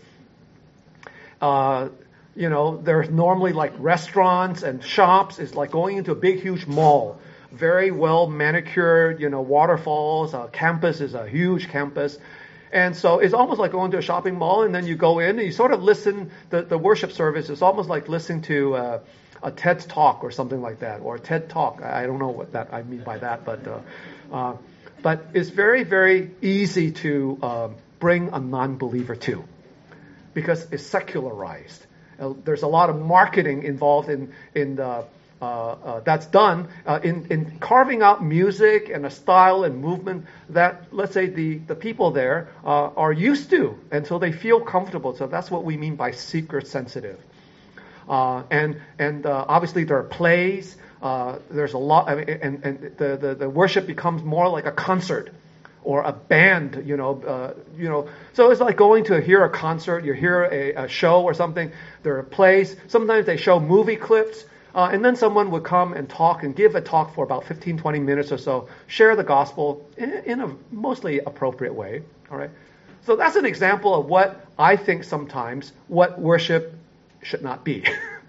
Uh, you know, there's normally like restaurants and shops. It's like going into a big, huge mall. Very well manicured, you know, waterfalls. Uh, campus is a huge campus. And so it's almost like going to a shopping mall, and then you go in and you sort of listen. The, the worship service is almost like listening to uh, a TED Talk or something like that, or a TED Talk. I, I don't know what that I mean by that, but uh, uh, but it's very, very easy to uh, bring a non-believer to because it's secularized. Uh, there's a lot of marketing involved in in the Uh, uh, that's done uh, in, in carving out music and a style and movement that, let's say, the, the people there uh, are used to, and so they feel comfortable. So that's what we mean by seeker-sensitive. Uh, and and uh, obviously there are plays. Uh, there's a lot, I mean, and, and the, the, the worship becomes more like a concert or a band, you know, uh, you know. So it's like going to hear a concert. You hear a, a show or something. There are plays. Sometimes they show movie clips. Uh, and then someone would come and talk and give a talk for about fifteen, twenty minutes or so, share the gospel in, in a mostly appropriate way. All right. So that's an example of what I think sometimes what worship should not be.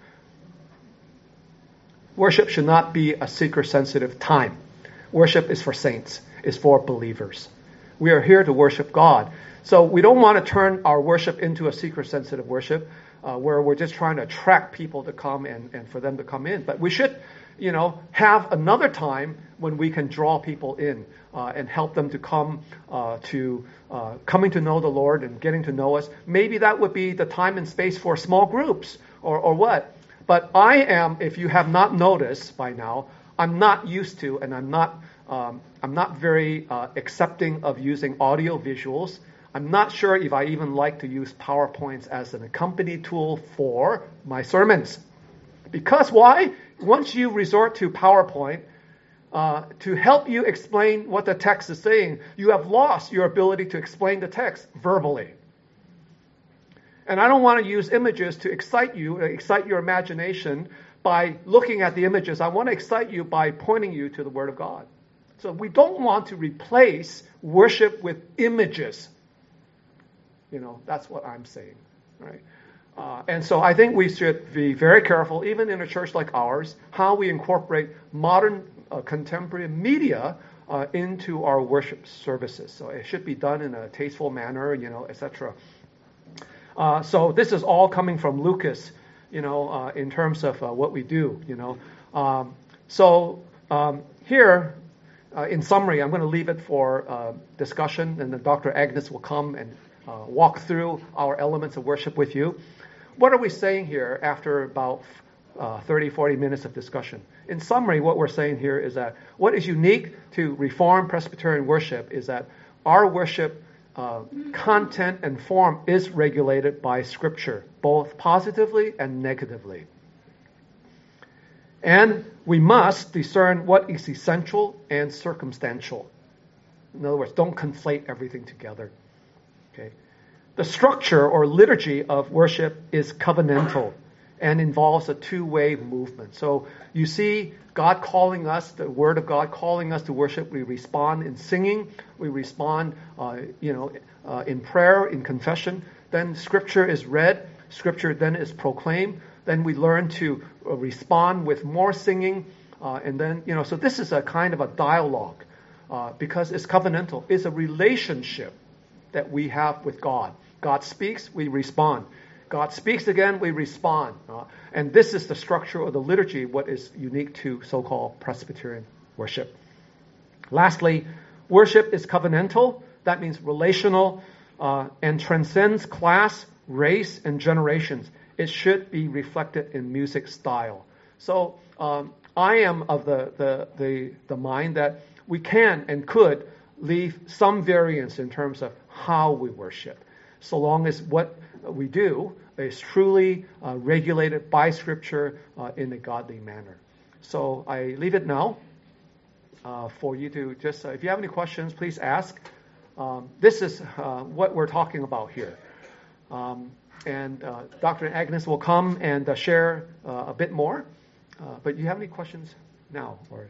Worship should not be a seeker-sensitive time. Worship is for saints. It's for believers. We are here to worship God. So we don't want to turn our worship into a seeker-sensitive worship. Uh, where we're just trying to attract people to come and, and for them to come in. But we should, you know, have another time when we can draw people in uh, and help them to come uh, to uh, coming to know the Lord and getting to know us. Maybe that would be the time and space for small groups or, or what. But I am, if you have not noticed by now, I'm not used to and I'm not, um, I'm not very uh, accepting of using audio visuals. I'm not sure if I even like to use PowerPoints as an accompany tool for my sermons. Because why? Once you resort to PowerPoint uh, to help you explain what the text is saying, you have lost your ability to explain the text verbally. And I don't want to use images to excite you, excite your imagination by looking at the images. I want to excite you by pointing you to the Word of God. So we don't want to replace worship with images. You know, that's what I'm saying, right? Uh, and so I think we should be very careful, even in a church like ours, how we incorporate modern uh, contemporary media uh, into our worship services. So it should be done in a tasteful manner, you know, et cetera. Uh, so this is all coming from Lucas, you know, uh, in terms of uh, what we do, you know. Um, so um, here, uh, in summary, I'm going to leave it for uh, discussion, and then Doctor Agnes will come and uh, walk through our elements of worship with you. What are we saying here after about uh, thirty, forty minutes of discussion? In summary, what we're saying here is that what is unique to Reformed Presbyterian worship is that our worship uh, content and form is regulated by Scripture, both positively and negatively. And we must discern what is essential and circumstantial. In other words, don't conflate everything together. Okay. The structure or liturgy of worship is covenantal and involves a two-way movement. So you see God calling us, the Word of God calling us to worship. We respond in singing. We respond, uh, you know, uh, in prayer, in confession. Then Scripture is read. Scripture then is proclaimed. Then we learn to uh, respond with more singing. Uh, and then, you know, so this is a kind of a dialogue uh, because it's covenantal. It's a relationship that we have with God. God speaks, we respond. God speaks again, we respond. Uh, and this is the structure of the liturgy, what is unique to so-called Presbyterian worship. Lastly, worship is covenantal. That means relational uh, and transcends class, race, and generations. It should be reflected in music style. So um, I am of the, the, the, the mind that we can and could leave some variance in terms of how we worship, so long as what we do is truly uh, regulated by Scripture uh, in a godly manner. So I leave it now uh, for you to just, uh, if you have any questions, please ask. Um, this is uh, what we're talking about here. Um, and uh, Doctor Agnes will come and uh, share uh, a bit more. Uh, but you have any questions now? Or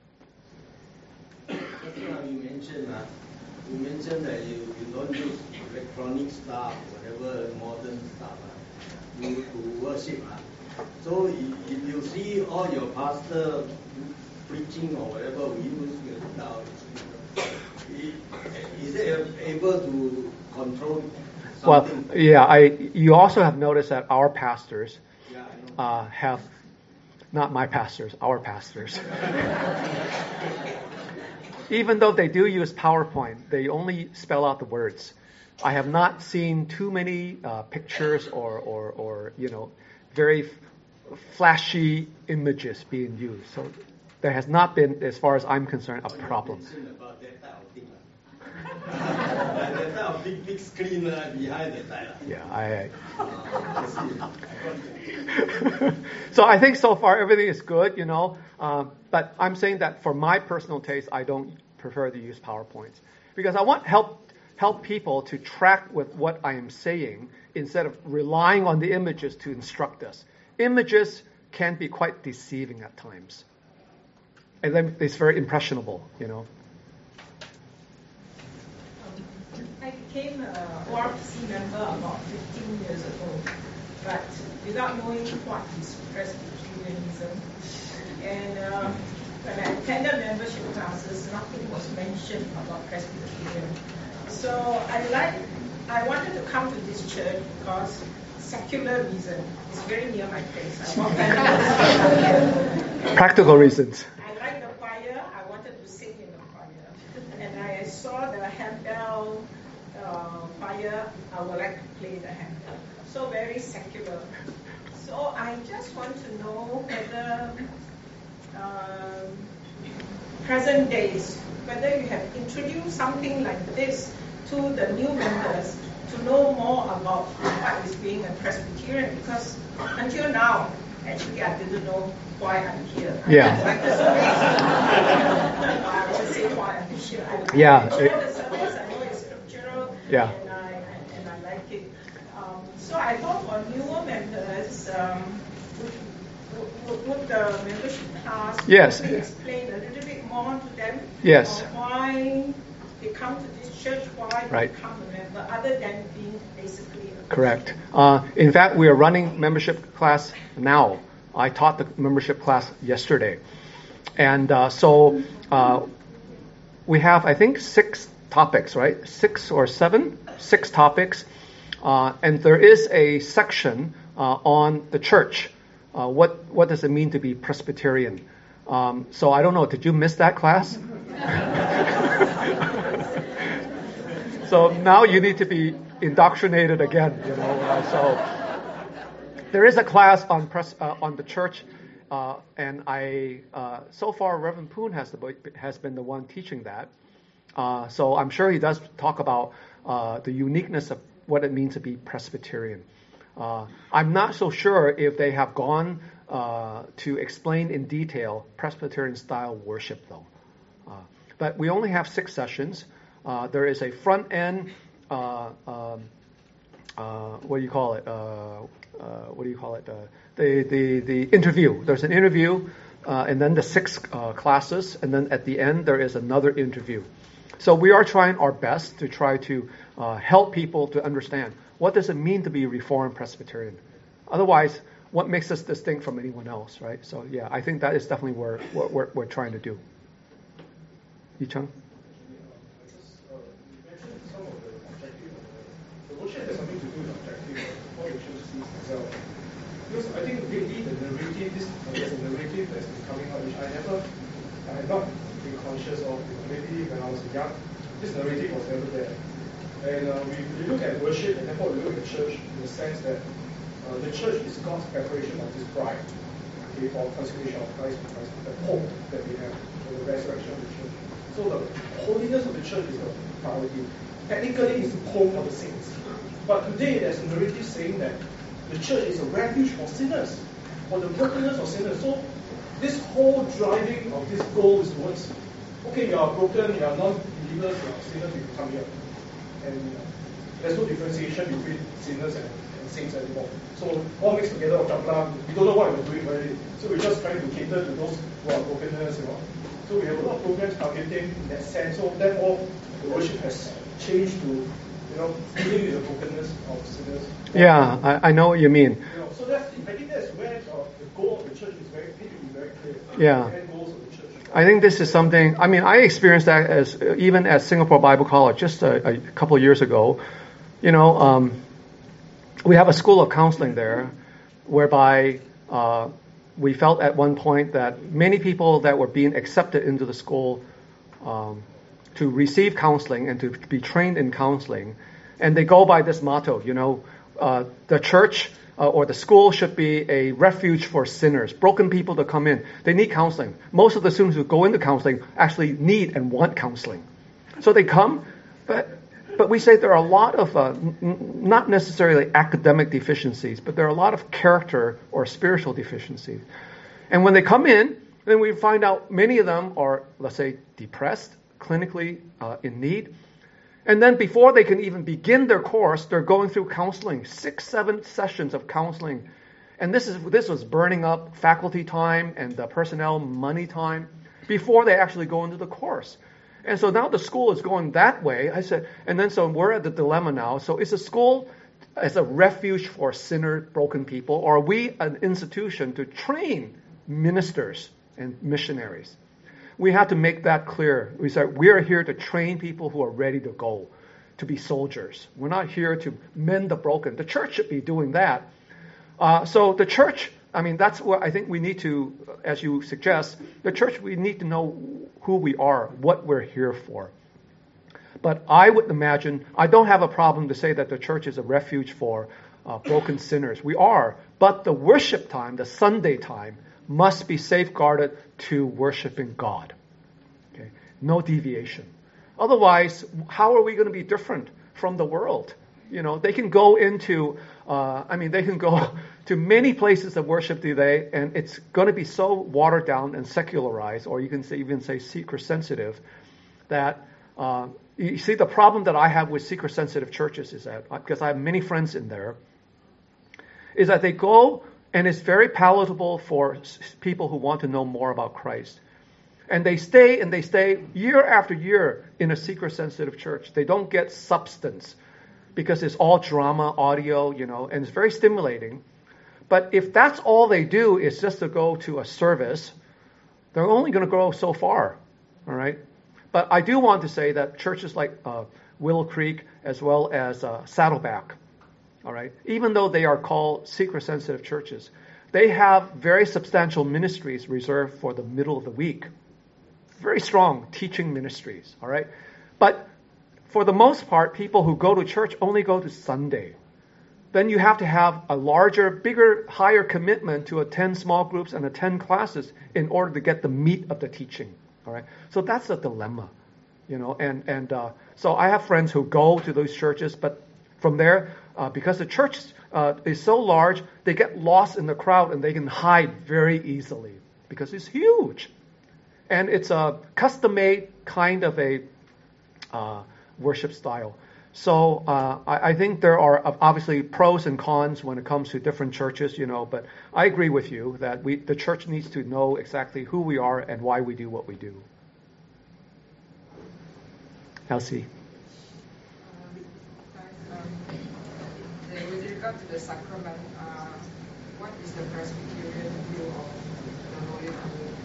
Just now you mentioned, uh, you mentioned that you, you don't use electronic stuff, whatever modern stuff, uh, you to worship. Uh. So if you see all your pastor preaching or whatever, we use loudspeaker. Is it able to control something? Well, yeah, I. You also have noticed that our pastors yeah, uh, have, not my pastors, our pastors. Even though they do use PowerPoint, they only spell out the words. I have not seen too many uh, pictures or, or, or, you know, very f- flashy images being used. So there has not been, as far as I'm concerned, a problem. About that type of thing. That type of big, big screen uh, behind the type. Yeah, I. Uh, So I think so far everything is good, you know. Uh, but I'm saying that for my personal taste, I don't prefer to use PowerPoints because I want help help people to track with what I am saying instead of relying on the images to instruct us. Images can be quite deceiving at times, and then it's very impressionable, you know. I became a O R P C member about fifteen years ago, but without knowing what is Presbyterianism. And uh, when I attended membership classes, nothing was mentioned about Presbyterian. So I like, I wanted to come to this church because secular reason is very near my place. I walk Practical reasons. I like the choir. I wanted to sing in the choir, and I saw the handbell uh, choir. I would like to play the handbell. So very secular. So I just want to know whether um, present days, whether you have introduced something like this to the new members to know more about what is being a Presbyterian, because until now, actually I didn't know why I'm here. Yeah. Like the service. I would say why I'm here. I, Yeah. I enjoy the service. I know it's scriptural. Yeah. And I, and I like it. Okay. Um, so I thought for newer members, um, would, would, would the membership class Yes. explain a little bit more to them? Yes. On why they come to this church, why Right. they become a member, other than being basically a Correct. Uh, in fact, we are running membership class now. I taught the membership class yesterday. And uh, so uh, we have, I think, six topics, right? Six or seven? Six topics. Uh, and there is a section uh, on the church. Uh, what, what does it mean to be Presbyterian? Um, so I don't know. Did you miss that class? So now you need to be indoctrinated again, you know. Uh, so there is a class on pres, uh, on the church, uh, and I uh, so far Reverend Poon has the, has been the one teaching that. Uh, so I'm sure he does talk about uh, the uniqueness of what it means to be Presbyterian. Uh, I'm not so sure if they have gone uh, to explain in detail Presbyterian style worship though. Uh, but we only have six sessions. Uh, there is a front end, uh, um, uh, what do you call it? Uh, uh, what do you call it? Uh, the, the, the interview. There's an interview, uh, and then the six uh, classes, and then at the end there is another interview. So we are trying our best to try to uh, help people to understand what does it mean to be Reformed Presbyterian. Otherwise, what makes us distinct from anyone else, right? So yeah, I think that is definitely where, what we're, we're trying to do. Yi-Chung? Worship has something to do with objective of how the church sees itself. Because I think lately the narrative, this uh, there's a narrative that's been coming out, which I never, I have not been conscious of. Maybe when I was young, this narrative was never there. And uh, we, we look at worship, and therefore we look at church in the sense that uh, the church is God's preparation of His bride, okay, for consecration of Christ, Christ, the hope that we have for the resurrection of the church. So the holiness of the church is the priority. Technically, it's the home of the saints. But today, there's a narrative saying that the church is a refuge for sinners, for the brokenness of sinners. So, this whole driving of this goal is towards, okay, you are broken, you are non-believers, you are sinners, you can come here. And uh, there's no differentiation between sinners and, and saints anymore. So, all mixed together, we don't know what we're doing already. So, we're just trying to cater to those who are brokenness, you know. So, we have a lot of programs targeting in that sense. So, therefore, the worship has changed to, you know, dealing with the brokenness of sinners. Yeah, I, I know what you mean. You know, so that's, I think that's where uh, the goal of the church is very, need to be very clear. Yeah. The end goals of the church. I think this is something, I mean, I experienced that as even at Singapore Bible College just a, a couple of years ago. You know, um, we have a school of counseling there whereby uh, we felt at one point that many people that were being accepted into the school um, to receive counseling and to be trained in counseling. And they go by this motto, you know, uh, the church uh, or the school should be a refuge for sinners, broken people to come in. They need counseling. Most of the students who go into counseling actually need and want counseling. So they come, but but we say there are a lot of, uh, n- not necessarily academic deficiencies, but there are a lot of character or spiritual deficiencies. And when they come in, then we find out many of them are, let's say, depressed, clinically uh, in need. And then before they can even begin their course, they're going through counseling, six, seven sessions of counseling. And this is this was burning up faculty time and the personnel money time before they actually go into the course. And so now the school is going that way. I said, and then so we're at the dilemma now. So is the school as a refuge for sinner, broken people, or are we an institution to train ministers and missionaries? We have to make that clear. We said we are here to train people who are ready to go, to be soldiers. We're not here to mend the broken. The church should be doing that. Uh, so the church, I mean, that's what I think we need to, as you suggest, the church, we need to know who we are, what we're here for. But I would imagine, I don't have a problem to say that the church is a refuge for uh, broken sinners. We are. But the worship time, the Sunday time, must be safeguarded to worshiping God. Okay? No deviation. Otherwise, how are we going to be different from the world? You know, they can go into, uh, I mean, they can go to many places of worship today, and it's going to be so watered down and secularized, or you can say, even say seeker sensitive, that Uh, you see, the problem that I have with seeker-sensitive churches is that, because I have many friends in there, is that they go and it's very palatable for people who want to know more about Christ. And they stay and they stay year after year in a seeker-sensitive church. They don't get substance because it's all drama, audio, you know, and it's very stimulating. But if that's all they do is just to go to a service, they're only going to go so far, all right? But I do want to say that churches like uh, Willow Creek as well as uh, Saddleback, all right, even though they are called seeker-sensitive churches, they have very substantial ministries reserved for the middle of the week. Very strong teaching ministries, all right? But for the most part, people who go to church only go to Sunday. Then you have to have a larger, bigger, higher commitment to attend small groups and attend classes in order to get the meat of the teaching, all right? So that's a dilemma, you know, and, and uh, so I have friends who go to those churches, but from there, uh, because the church uh, is so large, they get lost in the crowd and they can hide very easily because it's huge. And it's a custom-made kind of a uh, worship style. So uh, I, I think there are obviously pros and cons when it comes to different churches, you know. But I agree with you that we the church needs to know exactly who we are and why we do what we do. Elsie. Um, um, with regard to the sacrament, uh, what is the Presbyterian view of the Holy Communion?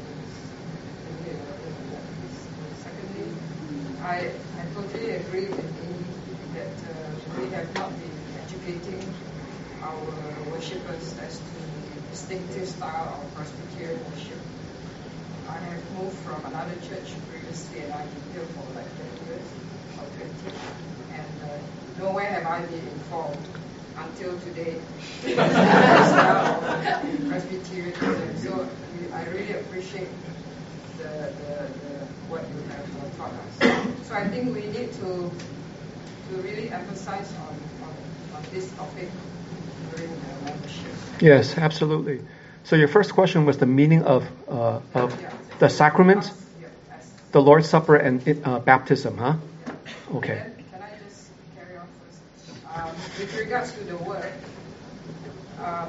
Secondly, I, I totally agree with you that uh, we have not been educating our worshippers as to the distinctive style of Presbyterian worship. I have moved from another church previously, and I've been here for like twenty years or twenty, and uh, nowhere have I been informed until today the style of Presbyterianism. So I really appreciate The, the, the, what you have uh, taught us. So I think we need to to really emphasize on, on, on this topic during the membership. Yes, absolutely. So your first question was the meaning of uh, of Yeah. the sacraments, Yeah, yes. the Lord's Supper, and uh, baptism, huh? Okay. Then, can I just carry on first? Um, with regards to the word, um,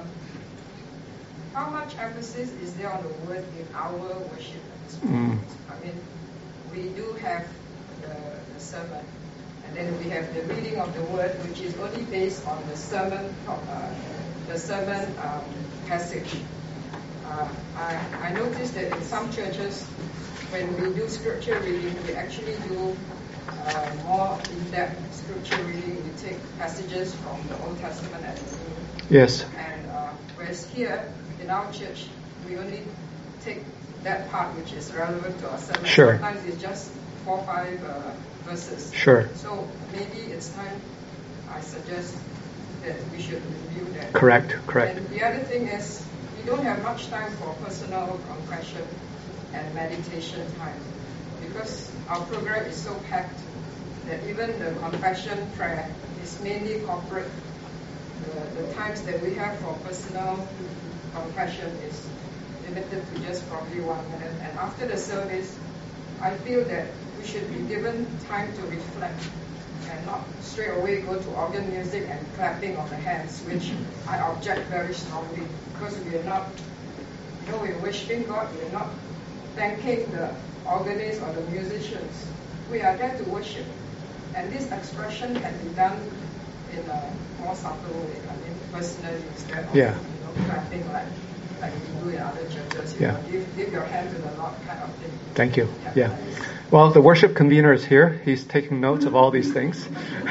how much emphasis is there on the word in our worship? Mm. I mean, we do have the, the sermon, and then we have the reading of the word, which is only based on the sermon, uh, the sermon um, passage. Uh, I, I noticed that in some churches, when we do scripture reading, we actually do uh, more in-depth scripture reading. We take passages from the Old Testament and the New. Yes. And uh, whereas here in our church, we only take that part which is relevant to our sermon. Sure. Sometimes it's just four or five uh, verses. Sure. So maybe it's time, I suggest that we should review that. Correct. Correct. And the other thing is, we don't have much time for personal confession and meditation time because our program is so packed that even the confession prayer is mainly corporate. The, the times that we have for personal confession is limited to just probably one minute. And after the service, I feel that we should be given time to reflect and not straight away go to organ music and clapping of the hands, which I object very strongly because we are not, you know, we're worshiping God, we're not thanking the organist or the musicians. We are there to worship. And this expression can be done in a more subtle way, I mean, personally, instead of Yeah. you know, clapping like like we do in other churches, you Yeah. know, give, give your hand to the Lord kind of thing. Thank you. Yeah. Well, the worship convener is here. He's taking notes of all these things.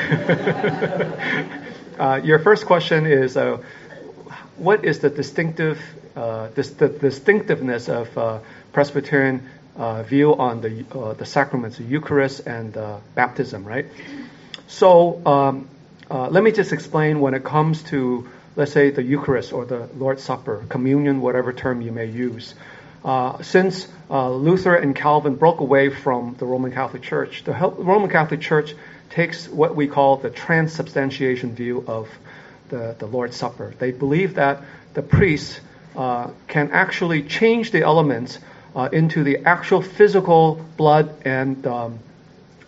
uh, your first question is, uh, what is the distinctive, uh, this, the distinctiveness of uh, Presbyterian uh, view on the uh, the sacraments, the Eucharist and uh, baptism, right? So um, uh, let me just explain when it comes to, let's say, the Eucharist or the Lord's Supper, communion, whatever term you may use. Uh, since uh, Luther and Calvin broke away from the Roman Catholic Church, the Roman Catholic Church takes what we call the transubstantiation view of the, the Lord's Supper. They believe that the priest uh, can actually change the elements uh, into the actual physical blood and um,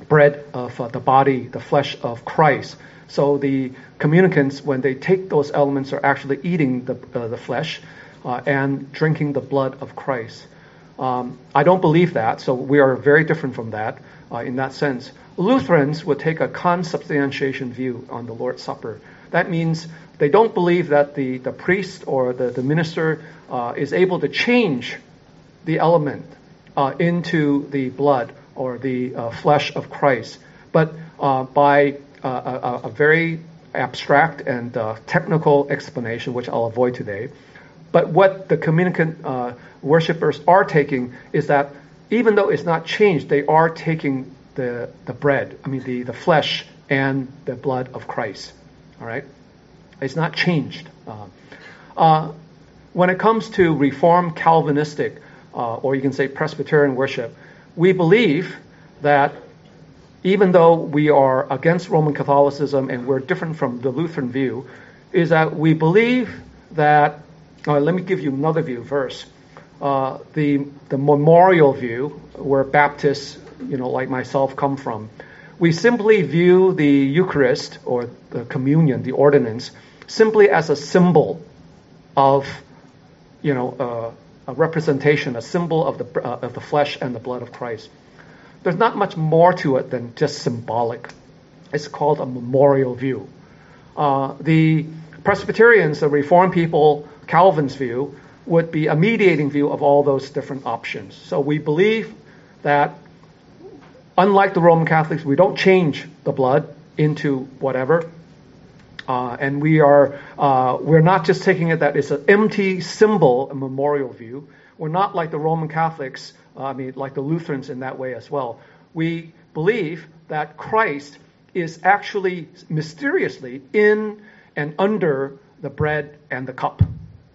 bread of uh, the body, the flesh of Christ. So the communicants, when they take those elements, are actually eating the, uh, the flesh uh, and drinking the blood of Christ. Um, I don't believe that, so we are very different from that uh, in that sense. Lutherans would take a consubstantiation view on the Lord's Supper. That means they don't believe that the, the priest or the, the minister uh, is able to change the element uh, into the blood or the uh, flesh of Christ. But uh, by uh, a, a very abstract and uh, technical explanation, which I'll avoid today, but what the communicant uh, worshippers are taking is that even though it's not changed, they are taking the the bread, I mean the, the flesh and the blood of Christ. All right? It's not changed. Uh, uh, when it comes to Reformed Calvinistic, uh, or you can say Presbyterian worship, we believe that even though we are against Roman Catholicism and we're different from the Lutheran view, is that we believe that, uh, let me give you another view first. Uh, the the memorial view, where Baptists, you know, like myself, come from, we simply view the Eucharist or the communion, the ordinance, simply as a symbol of, you know, uh, a representation, a symbol of the uh, of the flesh and the blood of Christ. There's not much more to it than just symbolic. It's called a memorial view. Uh, the Presbyterians, the Reformed people, Calvin's view, would be a mediating view of all those different options. So we believe that, unlike the Roman Catholics, we don't change the blood into whatever. Uh, and we are, uh, we're not just taking it that it's an empty symbol, a memorial view. We're not like the Roman Catholics, uh, I mean, like the Lutherans in that way as well. We believe that Christ is actually mysteriously in and under the bread and the cup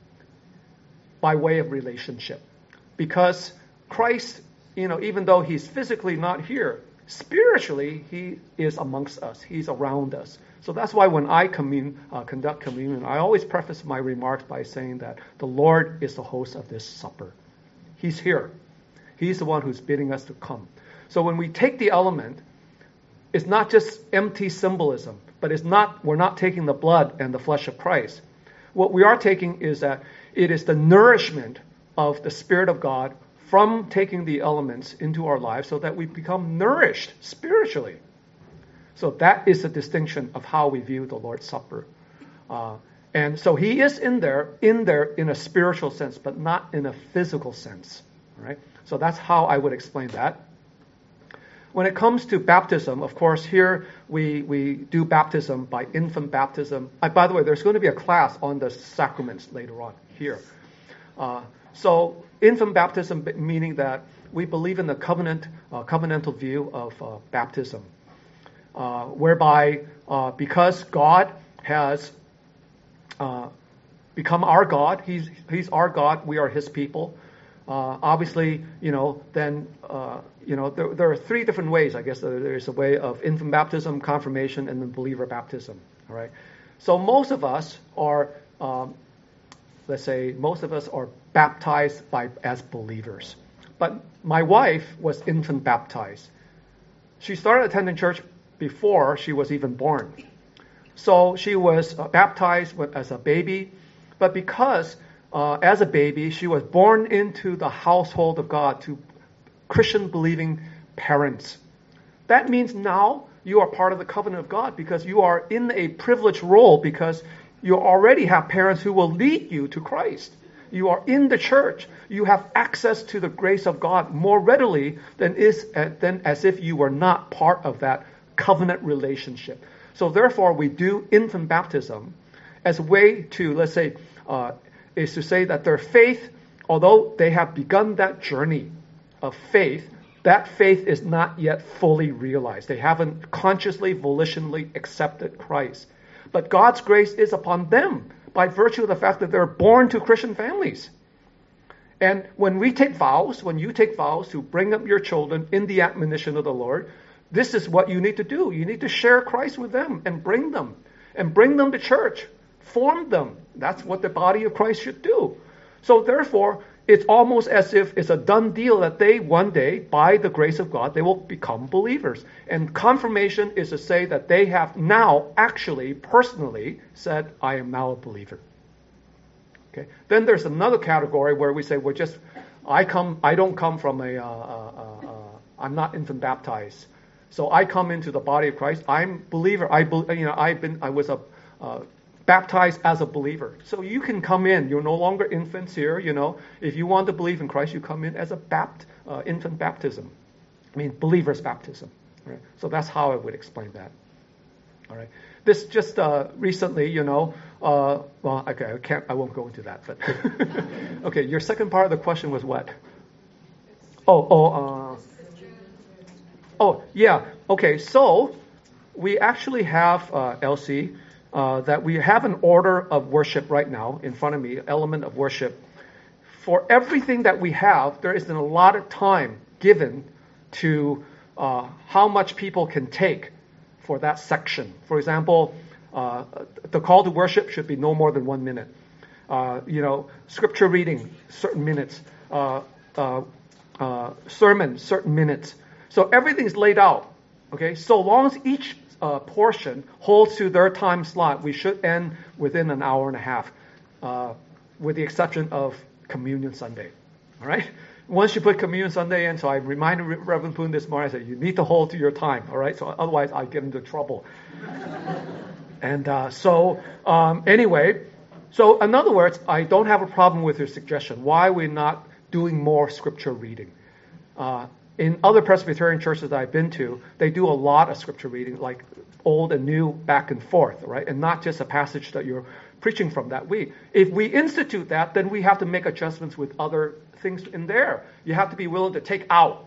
by way of relationship. Because Christ, you know, even though he's physically not here, spiritually he is amongst us. He's around us. So that's why when I commune, uh, conduct communion, I always preface my remarks by saying that the Lord is the host of this supper. He's here. He's the one who's bidding us to come. So when we take the element, it's not just empty symbolism, but it's not. We're not taking the blood and the flesh of Christ. What we are taking is that it is the nourishment of the Spirit of God from taking the elements into our lives so that we become nourished spiritually. So that is the distinction of how we view the Lord's Supper. Uh, and so he is in there, in there in a spiritual sense, but not in a physical sense. All right? So that's how I would explain that. When it comes to baptism, of course, here we, we do baptism by infant baptism. Uh, by the way, there's going to be a class on the sacraments later on here. Uh, so infant baptism, meaning that we believe in the covenant, uh, covenantal view of uh, baptism, uh, whereby uh, because God has uh, become our God, he's, he's our God, we are his people. Uh, obviously, you know, then, uh, you know, there, there are three different ways, I guess. There is a way of infant baptism, confirmation, and then believer baptism, all right? So most of us are, um, let's say, most of us are baptized by as believers. But my wife was infant baptized. She started attending church before she was even born. So she was uh, baptized as a baby, but because Uh, as a baby, she was born into the household of God to Christian believing parents. That means now you are part of the covenant of God because you are in a privileged role because you already have parents who will lead you to Christ. You are in the church. You have access to the grace of God more readily than is uh, than as if you were not part of that covenant relationship. So therefore, we do infant baptism as a way to, let's say, uh, is to say that their faith, although they have begun that journey of faith, that faith is not yet fully realized. They haven't consciously, volitionally accepted Christ. But God's grace is upon them by virtue of the fact that they're born to Christian families. And when we take vows, when you take vows to bring up your children in the admonition of the Lord, this is what you need to do. You need to share Christ with them and bring them, and bring them to church. Form them. That's what the body of Christ should do. So therefore, it's almost as if it's a done deal that they one day, by the grace of God, they will become believers. And confirmation is to say that they have now actually, personally said, I am now a believer. Okay. Then there's another category where we say, we're just, I come, I don't come from a, uh, uh, uh, I'm not infant baptized. So I come into the body of Christ. I'm believer. I, you know, I've been, I was a, uh, baptized as a believer. So you can come in. You're no longer infants here, you know. If you want to believe in Christ, you come in as a bapt, uh, infant baptism. I mean, believer's baptism. Right? So that's how I would explain that. All right. This just uh, recently, you know, uh, well, okay, I can't, I won't go into that, but okay, your second part of the question was what? Oh, oh, uh, oh, yeah. Okay, so we actually have, uh, Elsie, Uh, that we have an order of worship right now in front of me, element of worship. For everything that we have, there isn't a lot of time given to uh, how much people can take for that section. For example, uh, the call to worship should be no more than one minute. Uh, you know, scripture reading, certain minutes. Uh, uh, uh, sermon, certain minutes. So everything's laid out. Okay, so long as each Uh, portion holds to their time slot, we should end within an hour and a half, uh, with the exception of Communion Sunday. All right? Once you put Communion Sunday in, so I reminded Reverend Poon this morning, I said, you need to hold to your time, all right? So otherwise I get into trouble. and uh, so, um, anyway, so in other words, I don't have a problem with your suggestion. Why we're not doing more scripture reading? Uh, In other Presbyterian churches that I've been to, they do a lot of scripture reading, like old and new, back and forth, right? And not just a passage that you're preaching from that week. If we institute that, then we have to make adjustments with other things in there. You have to be willing to take out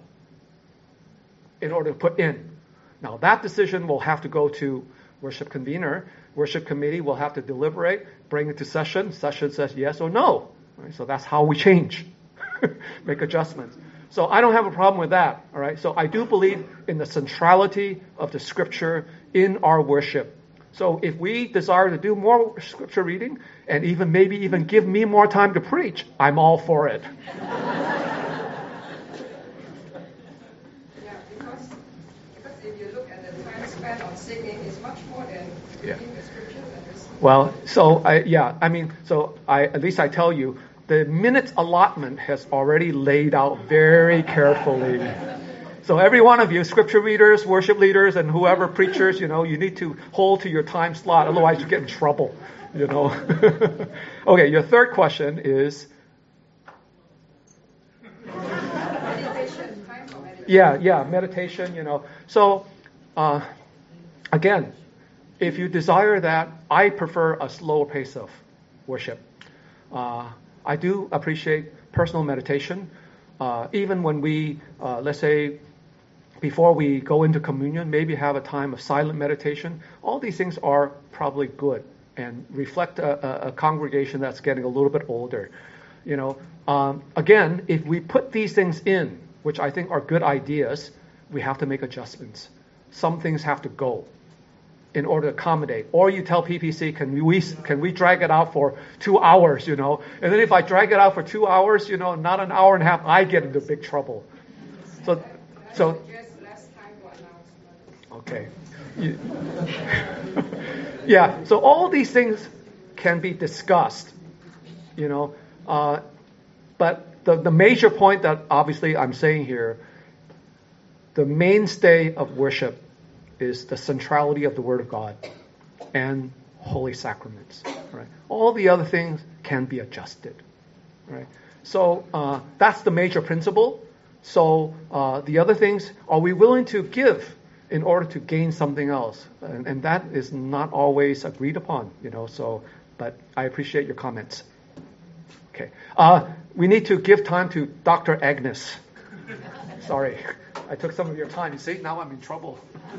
in order to put in. Now, that decision will have to go to worship convener. Worship committee will have to deliberate, bring it to session. Session says yes or no. Right? So that's how we change, make adjustments. So I don't have a problem with that, all right? So I do believe in the centrality of the scripture in our worship. So if we desire to do more scripture reading and even maybe even give me more time to preach, I'm all for it. Yeah, because, because if you look at the time spent on singing, it's much more than Yeah. reading the scriptures and listening. Well, so I, yeah, I mean, so I, at least I tell you, the minutes allotment has already laid out very carefully. So every one of you, scripture readers, worship leaders, and whoever preachers, you know, you need to hold to your time slot. Otherwise you get in trouble, you know. Okay, your third question is? Meditation, time for meditation. Yeah, yeah, meditation, you know. So, uh, again, if you desire that, I prefer a slower pace of worship. Uh, I do appreciate personal meditation. Uh, even when we, uh, let's say, before we go into communion, maybe have a time of silent meditation. All these things are probably good and reflect a, a, a congregation that's getting a little bit older. You know, um, again, if we put these things in, which I think are good ideas, we have to make adjustments. Some things have to go in order to accommodate. Or you tell P P C, can we can we drag it out for two hours, you know? And then if I drag it out for two hours, you know, not an hour and a half, I get into big trouble. So, so. Okay. You, yeah. So all these things can be discussed, you know. Uh, but the the major point that obviously I'm saying here, the mainstay of worship is the centrality of the Word of God and holy sacraments. Right? All the other things can be adjusted. Right? So uh, that's the major principle. So uh, the other things, are we willing to give in order to gain something else? And, and that is not always agreed upon, you know. So, but I appreciate your comments. Okay, uh, we need to give time to Doctor Agnes. Sorry, I took some of your time. You see, now I'm in trouble.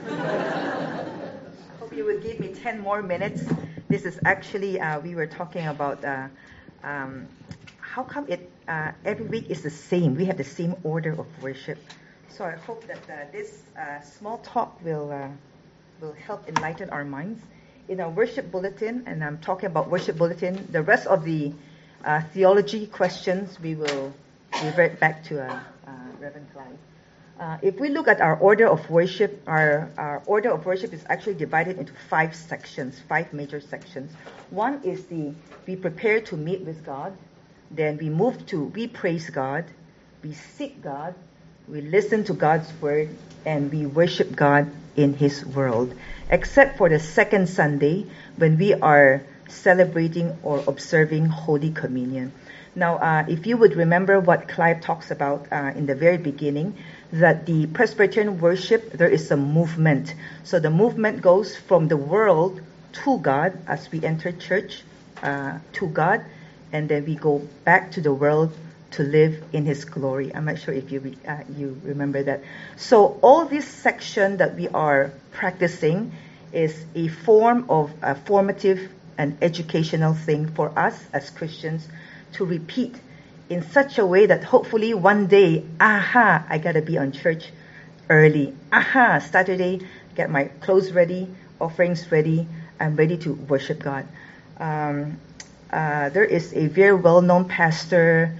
Hope you would give me ten more minutes. This is actually, uh, we were talking about uh, um, how come it uh, every week is the same. We have the same order of worship. So I hope that uh, this uh, small talk will uh, will help enlighten our minds. In our worship bulletin, and I'm talking about worship bulletin, the rest of the uh, theology questions, we will revert back to uh, uh, Reverend Clive. Uh, if we look at our order of worship, our, our order of worship is actually divided into five sections, five major sections. One is the, we prepare to meet with God. Then we move to, we praise God. We seek God. We listen to God's word. And we worship God in His world. Except for the second Sunday, when we are celebrating or observing Holy Communion. Now, uh, if you would remember what Clive talks about uh, in the very beginning, that the Presbyterian worship, there is a movement. So the movement goes from the world to God as we enter church, uh, to God, and then we go back to the world to live in His glory. I'm not sure if you re- uh, you remember that. So all this section that we are practicing is a form of a formative and educational thing for us as Christians to repeat in such a way that hopefully one day, aha, I gotta be on church early. Aha, Saturday, get my clothes ready, offerings ready, I'm ready to worship God. Um, uh, there is a very well-known pastor,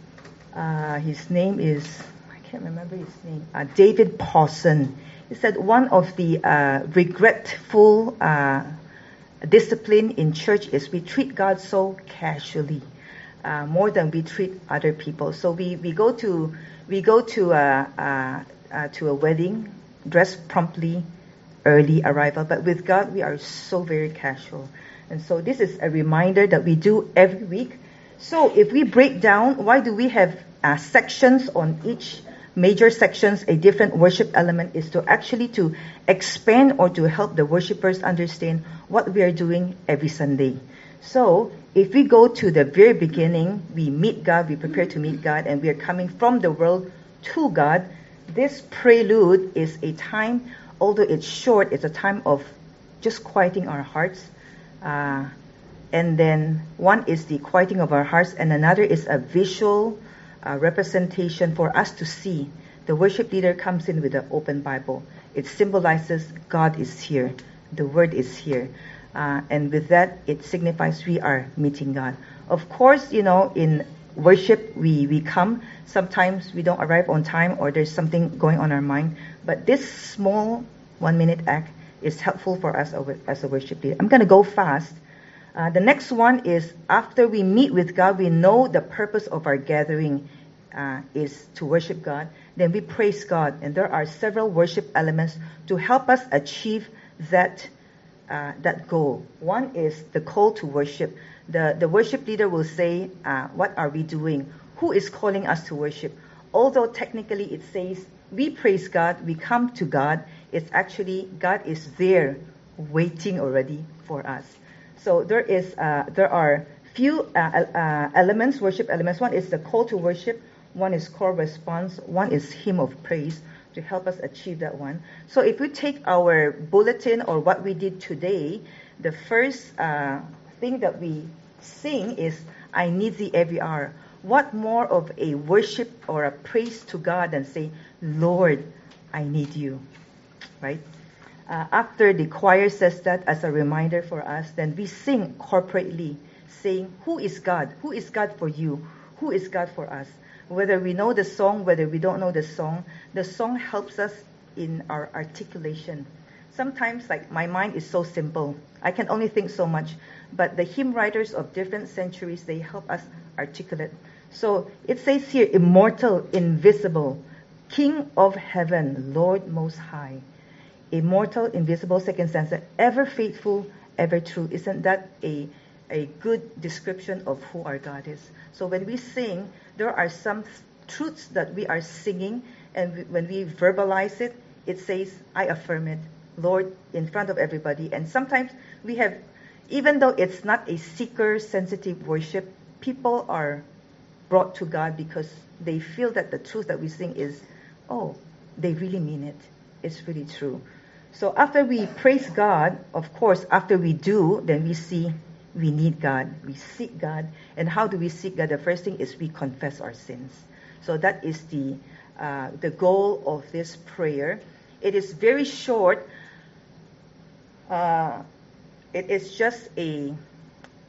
uh, his name is, I can't remember his name, uh, David Pawson. He said one of the uh, regretful uh, discipline in church is we treat God so casually. Uh, more than we treat other people. So we, we go to we go to a, uh, uh, to a wedding, dressed promptly, early arrival. But with God, we are so very casual. And so this is a reminder that we do every week. So if we break down, why do we have uh, sections on each major sections, a different worship element is to actually to expand or to help the worshipers understand what we are doing every Sunday. So, if we go to the very beginning, we meet God, we prepare to meet God, and we are coming from the world to God. This prelude is a time, although it's short, it's a time of just quieting our hearts. Uh, and then one is the quieting of our hearts, and another is a visual uh, representation for us to see. The worship leader comes in with an open Bible. It symbolizes God is here. The Word is here. Uh, and with that, it signifies we are meeting God. Of course, you know, in worship, we, we come. Sometimes we don't arrive on time or there's something going on our mind. But this small one-minute act is helpful for us as a worship leader. I'm going to go fast. Uh, the next one is after we meet with God, we know the purpose of our gathering uh, is to worship God. Then we praise God. And there are several worship elements to help us achieve that Uh, that goal. One is the call to worship. The, the worship leader will say, uh, what are we doing? Who is calling us to worship? Although technically it says, we praise God, we come to God, it's actually, God is there waiting already for us. So there is, uh, there are few uh, uh, elements, worship elements. One is the call to worship. One is core response. One is hymn of praise, to help us achieve that one. So if we take our bulletin or what we did today, the first uh, thing that we sing is, I need thee every hour. What more of a worship or a praise to God than say, Lord, I need you, right? Uh, after the choir says that as a reminder for us, then we sing corporately, saying, who is God? Who is God for you? Who is God for us? Whether we know the song, whether we don't know the song, the song helps us in our articulation. Sometimes, like, my mind is so simple. I can only think so much. But the hymn writers of different centuries, they help us articulate. So it says here, immortal, invisible, King of heaven, Lord most high. Immortal, invisible, second stanza, ever faithful, ever true. Isn't that a a good description of who our God is? So when we sing, there are some truths that we are singing, and we, when we verbalize it, it says, I affirm it, Lord, in front of everybody. And sometimes we have, even though it's not a seeker-sensitive worship, people are brought to God because they feel that the truth that we sing is, oh, they really mean it. It's really true. So after we praise God, of course, after we do, then we see we need God. We seek God. And how do we seek God? The first thing is we confess our sins. So that is the uh, the goal of this prayer. It is very short. Uh, it is just a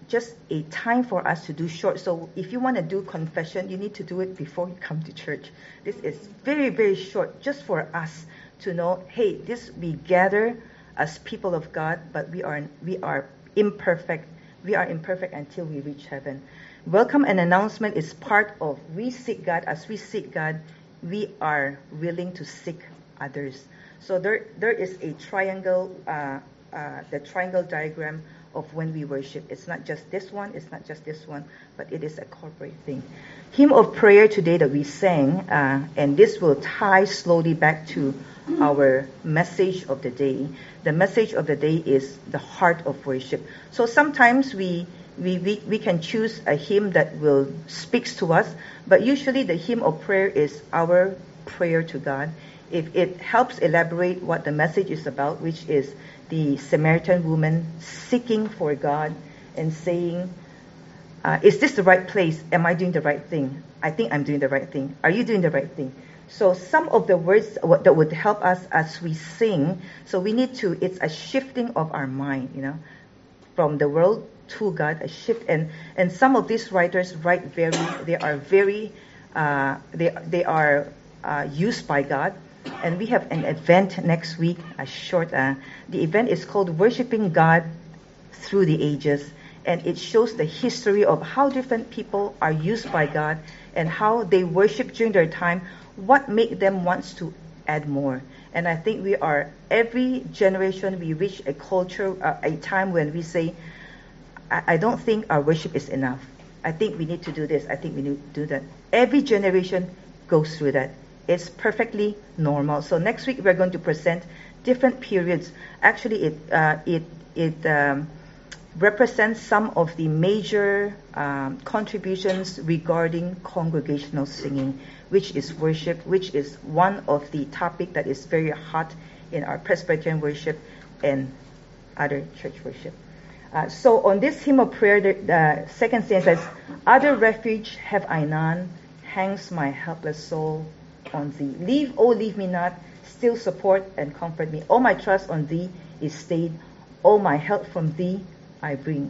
just a time for us to do short. So if you want to do confession, you need to do it before you come to church. This is very, very short, just for us to know, hey, this we gather as people of God, but we are we are imperfect. We are imperfect until we reach heaven. Welcome and announcement is part of we seek God. As we seek God, we are willing to seek others. So there there is a triangle, uh, uh, the triangle diagram of when we worship. It's not just this one, it's not just this one, but it is a corporate thing. Hymn of prayer today that we sang, uh, and this will tie slowly back to our message of the day. The message of the day is the heart of worship. So sometimes we we, we, we can choose a hymn that will speaks to us, but usually the hymn of prayer is our prayer to God. If it helps elaborate what the message is about, which is the Samaritan woman seeking for God and saying, uh, is this the right place? Am I doing the right thing? I think I'm doing the right thing. Are you doing the right thing? So some of the words that would help us as we sing, so we need to, it's a shifting of our mind, you know, from the world to God, a shift. And, and some of these writers write very, they are very, uh, they, they are uh, used by God. And we have an event next week, a short, uh, the event is called Worshiping God Through the Ages. And it shows the history of how different people are used by God and how they worship during their time, what made them want to add more. And I think we are, every generation we reach a culture, uh, a time when we say, I, I don't think our worship is enough. I think we need to do this. I think we need to do that. Every generation goes through that. It's perfectly normal. So next week we're going to present different periods. Actually, it uh, it it um, represents some of the major um, contributions regarding congregational singing, which is worship, which is one of the topic that is very hot in our Presbyterian worship and other church worship. Uh, so on this hymn of prayer, the, the second stanza says, "Other refuge have I none, hangs my helpless soul on thee. Leave, oh leave me not, still support and comfort me. All my trust on thee is stayed, all my help from thee I bring."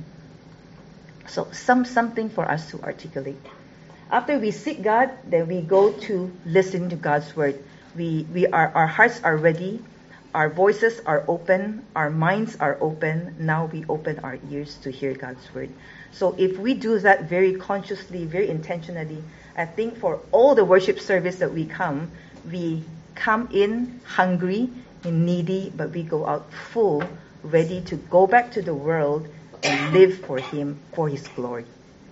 So some something for us to articulate. After we seek God, then we go to listen to God's word. We we are our hearts are ready, our voices are open, our minds are open. Now we open our ears to hear God's word. So if we do that very consciously, very intentionally, I think for all the worship service that we come, we come in hungry and needy, but we go out full, ready to go back to the world and live for Him, for His glory.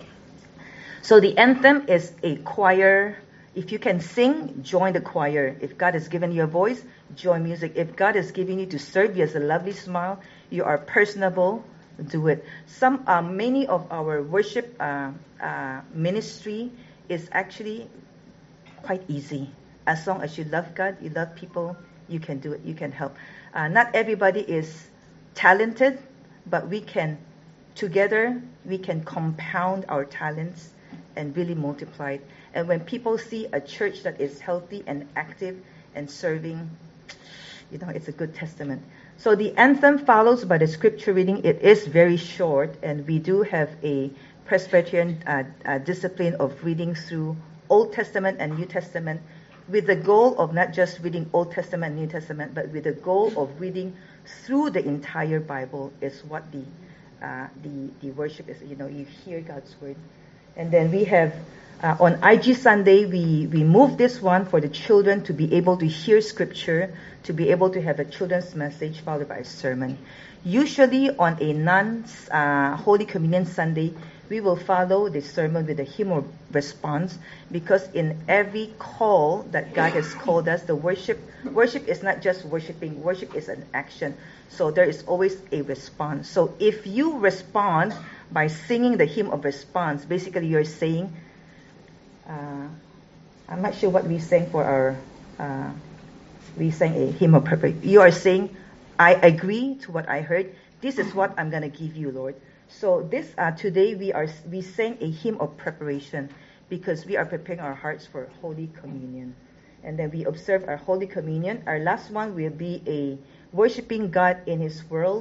So the anthem is a choir. If you can sing, join the choir. If God has given you a voice, join music. If God has given you to serve, you has a lovely smile, you are personable, do it. Some, uh, many of our worship uh, uh, ministry is actually quite easy. As long as you love God, you love people, you can do it, you can help. Uh, not everybody is talented, but we can, together, we can compound our talents and really multiply it. And when people see a church that is healthy and active and serving, you know, it's a good testament. So the anthem follows by the scripture reading. It is very short, and we do have a Presbyterian uh, uh, discipline of reading through Old Testament and New Testament with the goal of not just reading Old Testament and New Testament, but with the goal of reading through the entire Bible is what the uh, the, the worship is. You know, you hear God's word. And then we have, uh, on I G Sunday, we, we move this one for the children to be able to hear scripture, to be able to have a children's message followed by a sermon. Usually on a non-Holy uh, Communion Sunday, we will follow the sermon with a hymn of response, because in every call that God has called us, the worship, worship is not just worshiping, worship is an action. So there is always a response. So if you respond by singing the hymn of response, basically you're saying, uh, I'm not sure what we sang for our, uh, we sang a hymn of preparation. You are saying, I agree to what I heard. This is what I'm going to give you, Lord. So this uh, today we are we sang a hymn of preparation because we are preparing our hearts for Holy Communion. And then we observe our Holy Communion. Our last one will be a worshiping God in His world.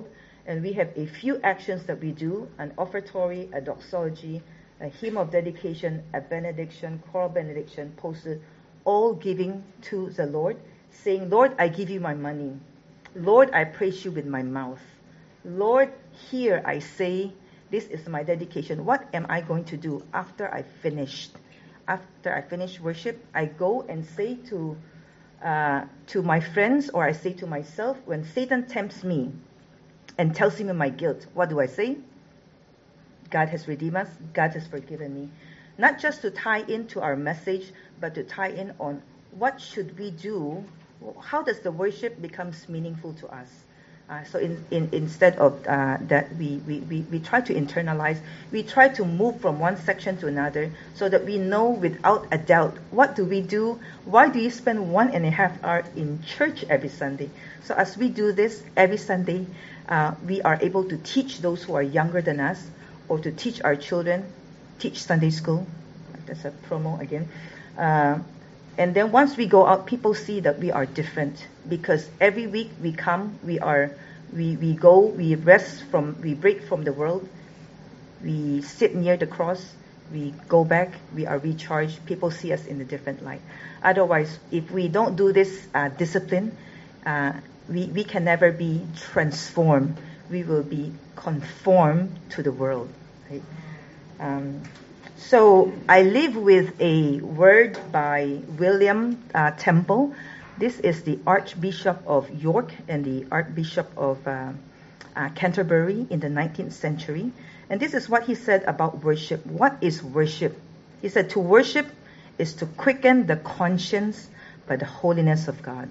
And we have a few actions that we do: an offertory, a doxology, a hymn of dedication, a benediction, choral benediction, posted, all giving to the Lord, saying, Lord, I give you my money. Lord, I praise you with my mouth. Lord, here I say, this is my dedication. What am I going to do after I finished? After I finish worship, I go and say to uh, to my friends, or I say to myself, when Satan tempts me and tells me my guilt, what do I say? God has redeemed us. God has forgiven me. Not just to tie into our message, but to tie in on what should we do. How does the worship becomes meaningful to us? Uh, so in, in, instead of uh, that, we, we, we, we try to internalize, we try to move from one section to another so that we know without a doubt, what do we do? Why do you spend one and a half hour in church every Sunday? So as we do this every Sunday, uh, we are able to teach those who are younger than us, or to teach our children, teach Sunday school. That's a promo again. Uh, And then once we go out, people see that we are different, because every week we come, we are, we, we go, we rest from, we break from the world, we sit near the cross, we go back, we are recharged. People see us in a different light. Otherwise, if we don't do this uh, discipline, uh, we, we can never be transformed. We will be conformed to the world. Right? Um, So I live with a word by William uh, Temple. This is the Archbishop of York and the Archbishop of uh, uh, Canterbury in the nineteenth century. And this is what he said about worship. What is worship? He said, to worship is to quicken the conscience by the holiness of God.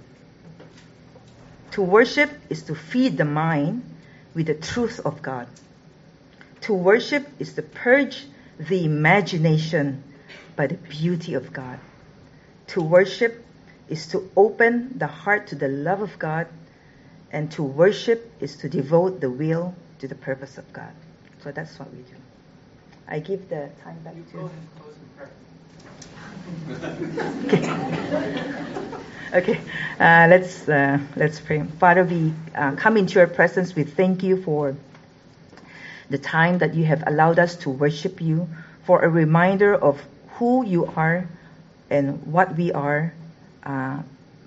To worship is to feed the mind with the truth of God. To worship is to purge the imagination by the beauty of God. To worship is to open the heart to the love of God, and to worship is to devote the will to the purpose of God. So that's what we do. I give the time back to you. Okay, uh, let's uh, let's pray. Father, we uh, come into your presence. We thank you for the time that you have allowed us to worship you, for a reminder of who you are and what we are uh,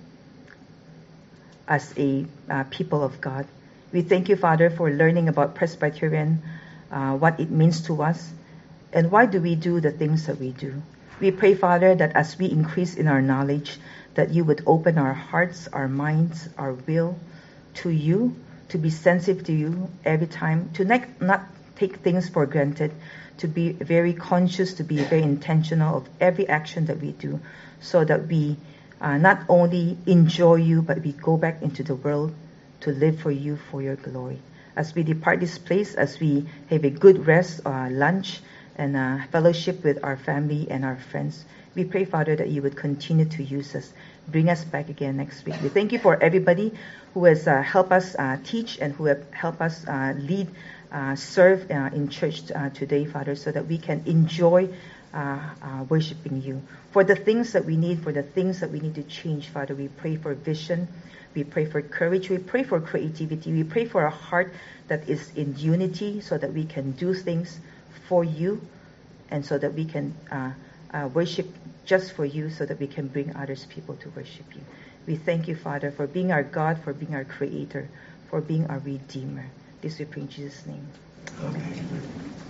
as a uh, people of God. We thank you, Father, for learning about Presbyterian, uh, what it means to us, and why do we do the things that we do. We pray, Father, that as we increase in our knowledge, that you would open our hearts, our minds, our will to you, to be sensitive to you every time, to not, not take things for granted, to be very conscious, to be very intentional of every action that we do, so that we uh, not only enjoy you, but we go back into the world to live for you, for your glory. As we depart this place, as we have a good rest, uh, lunch, and uh, fellowship with our family and our friends, we pray, Father, that you would continue to use us. Bring us back again next week. We thank you for everybody who has uh, helped us uh, teach and who have helped us uh, lead, uh, serve uh, in church uh, today, Father, so that we can enjoy uh, uh, worshiping you. For the things that we need, for the things that we need to change, Father, we pray for vision. We pray for courage. We pray for creativity. We pray for a heart that is in unity, so that we can do things for you, and so that we can uh, uh, worship just for you, so that we can bring others people to worship you. We thank you, Father, for being our God, for being our Creator, for being our Redeemer. This we pray in Jesus' name. Amen.